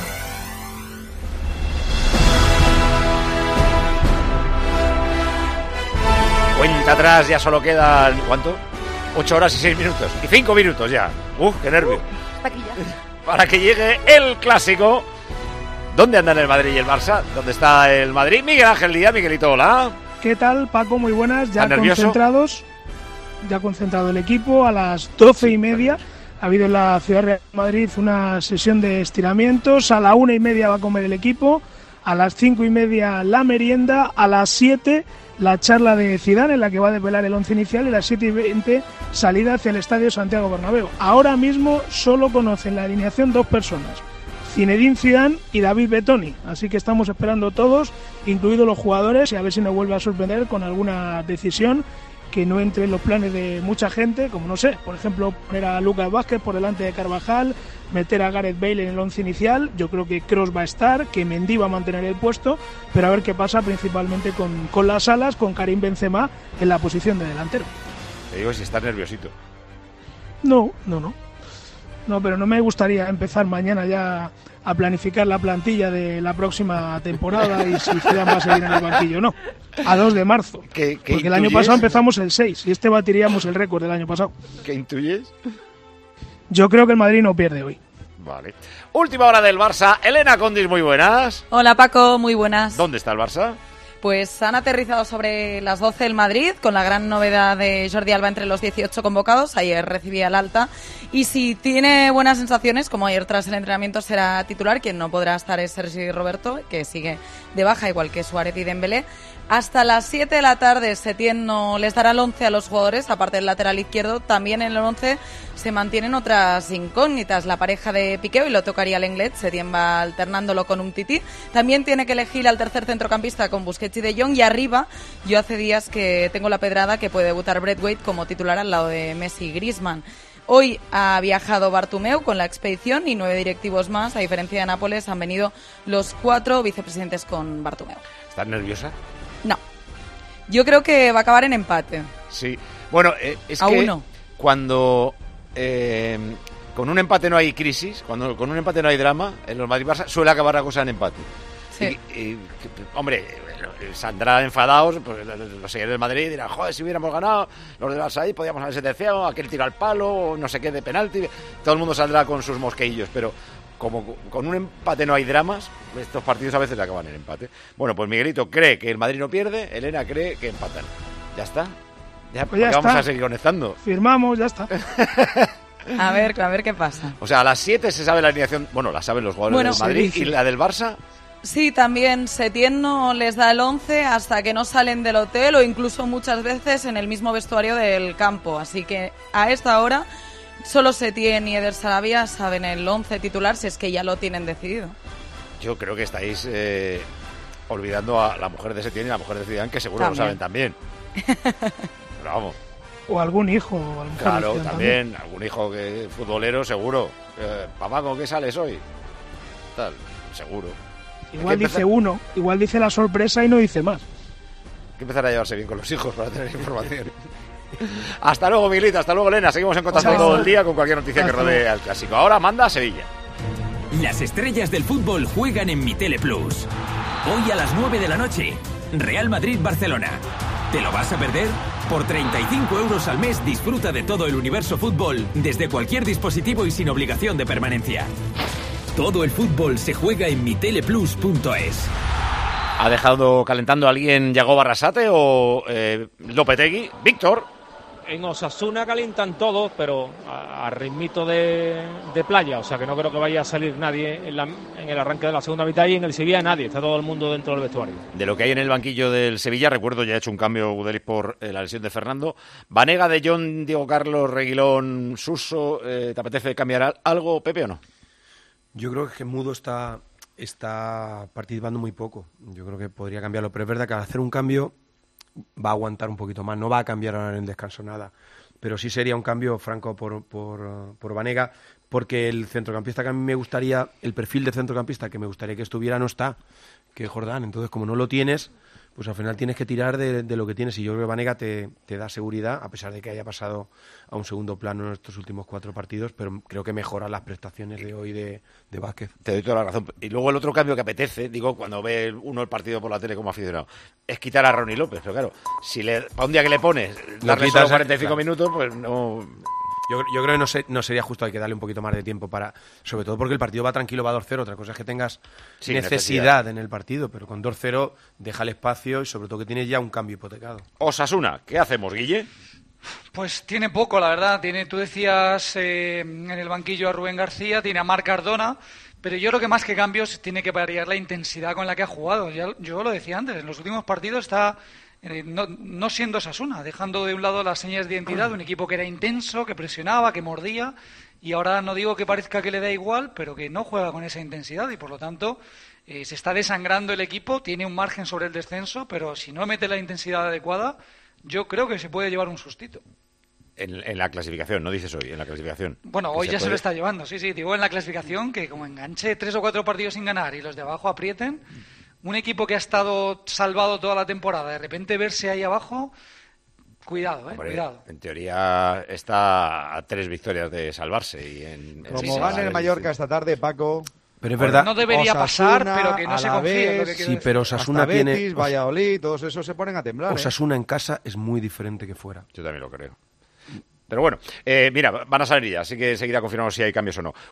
Cuenta atrás, ya solo quedan... ¿Cuánto? Ocho horas y seis minutos. Y cinco minutos ya. Uf, qué nervio. Hasta aquí ya. Para que llegue el clásico. ¿Dónde andan el Madrid y el Barça? ¿Dónde está el Madrid? Miguel Ángel Díaz, Miguelito, hola. ¿Qué tal, Paco? Muy buenas. Ya nervioso? concentrados. Ya concentrado el equipo. A las doce y media ha habido en la Ciudad Real de Madrid una sesión de estiramientos. A la una y media va a comer el equipo. A las cinco y media la merienda. A las siete la charla de Zidane, en la que va a desvelar el once inicial. Y a las siete y veinte salida hacia el Estadio Santiago Bernabéu. Ahora mismo solo conocen la alineación dos personas: Zinedine Zidane y David Bettoni, así que estamos esperando todos, incluidos los jugadores, y a ver si nos vuelve a sorprender con alguna decisión que no entre en los planes de mucha gente, como no sé, por ejemplo, poner a Lucas Vázquez por delante de Carvajal, meter a Gareth Bale en el once inicial. Yo creo que Kroos va a estar, que Mendy va a mantener el puesto, pero a ver qué pasa principalmente con, con las alas, con Karim Benzema en la posición de delantero. Te digo si estás nerviosito. No, no, no. No, pero no me gustaría empezar mañana ya a planificar la plantilla de la próxima temporada y si Zidane va a seguir en el banquillo o no. A dos de marzo. ¿Qué, qué porque el año pasado empezamos el seis y este batiríamos el récord del año pasado. ¿Qué intuyes? Yo creo que el Madrid no pierde hoy. Vale. Última hora del Barça. Elena Condis, muy buenas. Hola Paco, muy buenas. ¿Dónde está el Barça? Pues han aterrizado sobre las doce el Madrid, con la gran novedad de Jordi Alba entre los dieciocho convocados. Ayer recibía el alta. Y si tiene buenas sensaciones, como ayer tras el entrenamiento será titular, quien no podrá estar es Sergi Roberto, que sigue de baja, igual que Suárez y Dembélé. Hasta las siete de la tarde Setién no les dará el once a los jugadores, aparte del lateral izquierdo. También en el once se mantienen otras incógnitas. La pareja de Piqué, y lo tocaría Lenglet. Setién va alternándolo con un Tití. También tiene que elegir al tercer centrocampista con Busquets y De Jong. Y arriba, yo hace días que tengo la pedrada que puede debutar Braithwaite como titular al lado de Messi y Griezmann. Hoy ha viajado Bartomeu con la expedición y nueve directivos más. A diferencia de Nápoles, han venido los cuatro vicepresidentes con Bartomeu. ¿Estás nerviosa? No. Yo creo que va a acabar en empate. Sí. Bueno, eh, es a que uno. cuando eh, con un empate no hay crisis, cuando con un empate no hay drama, en los Madrid-Barça suele acabar la cosa en empate. Sí. Y, y, hombre, saldrán enfadados, pues los seguidores del Madrid dirán, joder, si hubiéramos ganado, los del Barça ahí podíamos haber sentenciado, aquel tiro al palo, no sé qué de penalti, todo el mundo saldrá con sus mosqueillos, pero como con un empate no hay dramas, estos partidos a veces acaban en empate. Bueno, pues Miguelito cree que el Madrid no pierde, Elena cree que empatan. ¿Ya está? Ya, pues ya vamos está. a seguir conectando. Firmamos, ya está. A ver, a ver qué pasa. O sea, a las siete se sabe la alineación, bueno, la saben los jugadores Bueno, del Madrid, sí, sí. y la del Barça. Sí, también Setién no les da el once hasta que no salen del hotel o incluso muchas veces en el mismo vestuario del campo. Así que a esta hora solo Setién y Eder Sarabia saben el once titular, si es que ya lo tienen decidido. Yo creo que estáis eh, olvidando a la mujer de Setién y la mujer de Zidane, que seguro También. lo saben también. Pero vamos. O algún hijo. O algún Claro, también. también, algún hijo que futbolero, seguro. Eh, papá, ¿con qué sales hoy? Tal, seguro. Igual Hay que dice empezar- uno, igual dice la sorpresa y no dice más. Hay que empezar a llevarse bien con los hijos para tener información. Hasta luego, Miguelito, hasta luego, Elena. Seguimos en contacto Chao. todo el día con cualquier noticia que Hasta rodee luego. al clásico. Ahora manda a Sevilla. Las estrellas del fútbol juegan en Mi Tele Plus. Hoy a las nueve de la noche, Real Madrid-Barcelona. ¿Te lo vas a perder? Por treinta y cinco euros al mes disfruta de todo el universo fútbol desde cualquier dispositivo y sin obligación de permanencia. Todo el fútbol se juega en mi tele plus punto es. ¿Ha dejado calentando a alguien Yago Barrasate o eh, Lopetegui? Víctor. en Osasuna calientan todos, pero a, a ritmito de, de playa, o sea que no creo que vaya a salir nadie en, la, en el arranque de la segunda mitad, y en el Sevilla nadie, está todo el mundo dentro del vestuario. De lo que hay en el banquillo del Sevilla, recuerdo, ya ha hecho un cambio Gudelis por eh, la lesión de Fernando. Vanega, De Jong, Diego Carlos, Reguilón, Suso, eh, ¿te apetece cambiar algo, Pepe, o no? Yo creo que Mudo está, está participando muy poco. Yo creo que podría cambiarlo, pero es verdad que al hacer un cambio va a aguantar un poquito más, no va a cambiar ahora en el descanso nada, pero sí sería un cambio franco por, por, por Vanega, porque el centrocampista que a mí me gustaría, el perfil de centrocampista que me gustaría que estuviera no está, que es Jordán. Entonces, como no lo tienes, pues al final tienes que tirar de, de lo que tienes, y yo creo que Vanega te, te da seguridad, a pesar de que haya pasado a un segundo plano en estos últimos cuatro partidos, pero creo que mejora las prestaciones de hoy de, de Vázquez. Te doy toda la razón. Y luego el otro cambio que apetece, digo, cuando ve uno el partido por la tele como aficionado, es quitar a Ronnie López. Pero claro, si le, para un día que le pones, darle solo cuarenta y cinco claro. minutos, pues no... Yo, yo creo que no, se, no sería justo, hay que darle un poquito más de tiempo para, sobre todo porque el partido va tranquilo, va dos cero, otra cosa es que tengas sí, necesidad, necesidad en el partido, pero con dos cero deja el espacio y sobre todo que tienes ya un cambio hipotecado. Osasuna, ¿qué hacemos, Guille? Pues tiene poco, la verdad. Tiene, tú decías eh, en el banquillo a Rubén García, tiene a Marc Cardona, pero yo creo que más que cambios tiene que variar la intensidad con la que ha jugado. Ya, yo lo decía antes, en los últimos partidos está... Eh, no, no siendo Osasuna, dejando de un lado las señas de identidad de un equipo que era intenso, que presionaba, que mordía, y ahora no digo que parezca que le da igual, pero que no juega con esa intensidad, y por lo tanto eh, se está desangrando el equipo, tiene un margen sobre el descenso, pero si no mete la intensidad adecuada, yo creo que se puede llevar un sustito. En, en la clasificación, no dices hoy, en la clasificación. Bueno, hoy se ya puede... se lo está llevando, sí, sí, digo en la clasificación que como enganche tres o cuatro partidos sin ganar y los de abajo aprieten... Un equipo que ha estado salvado toda la temporada, de repente verse ahí abajo, cuidado, eh, Hombre, cuidado. En teoría está a tres victorias de salvarse. Y en, Como en gane el Mallorca esta tarde, Paco... Pero es verdad. No debería Osasuna, pasar, pero que no se confíe. Lo que sí, pero Osasuna hasta tiene... Betis, Valladolid, todos esos se ponen a temblar. Osasuna ¿eh? en casa es muy diferente que fuera. Yo también lo creo. Pero bueno, eh, mira, van a salir ya, así que seguirá confirmando si hay cambios o no.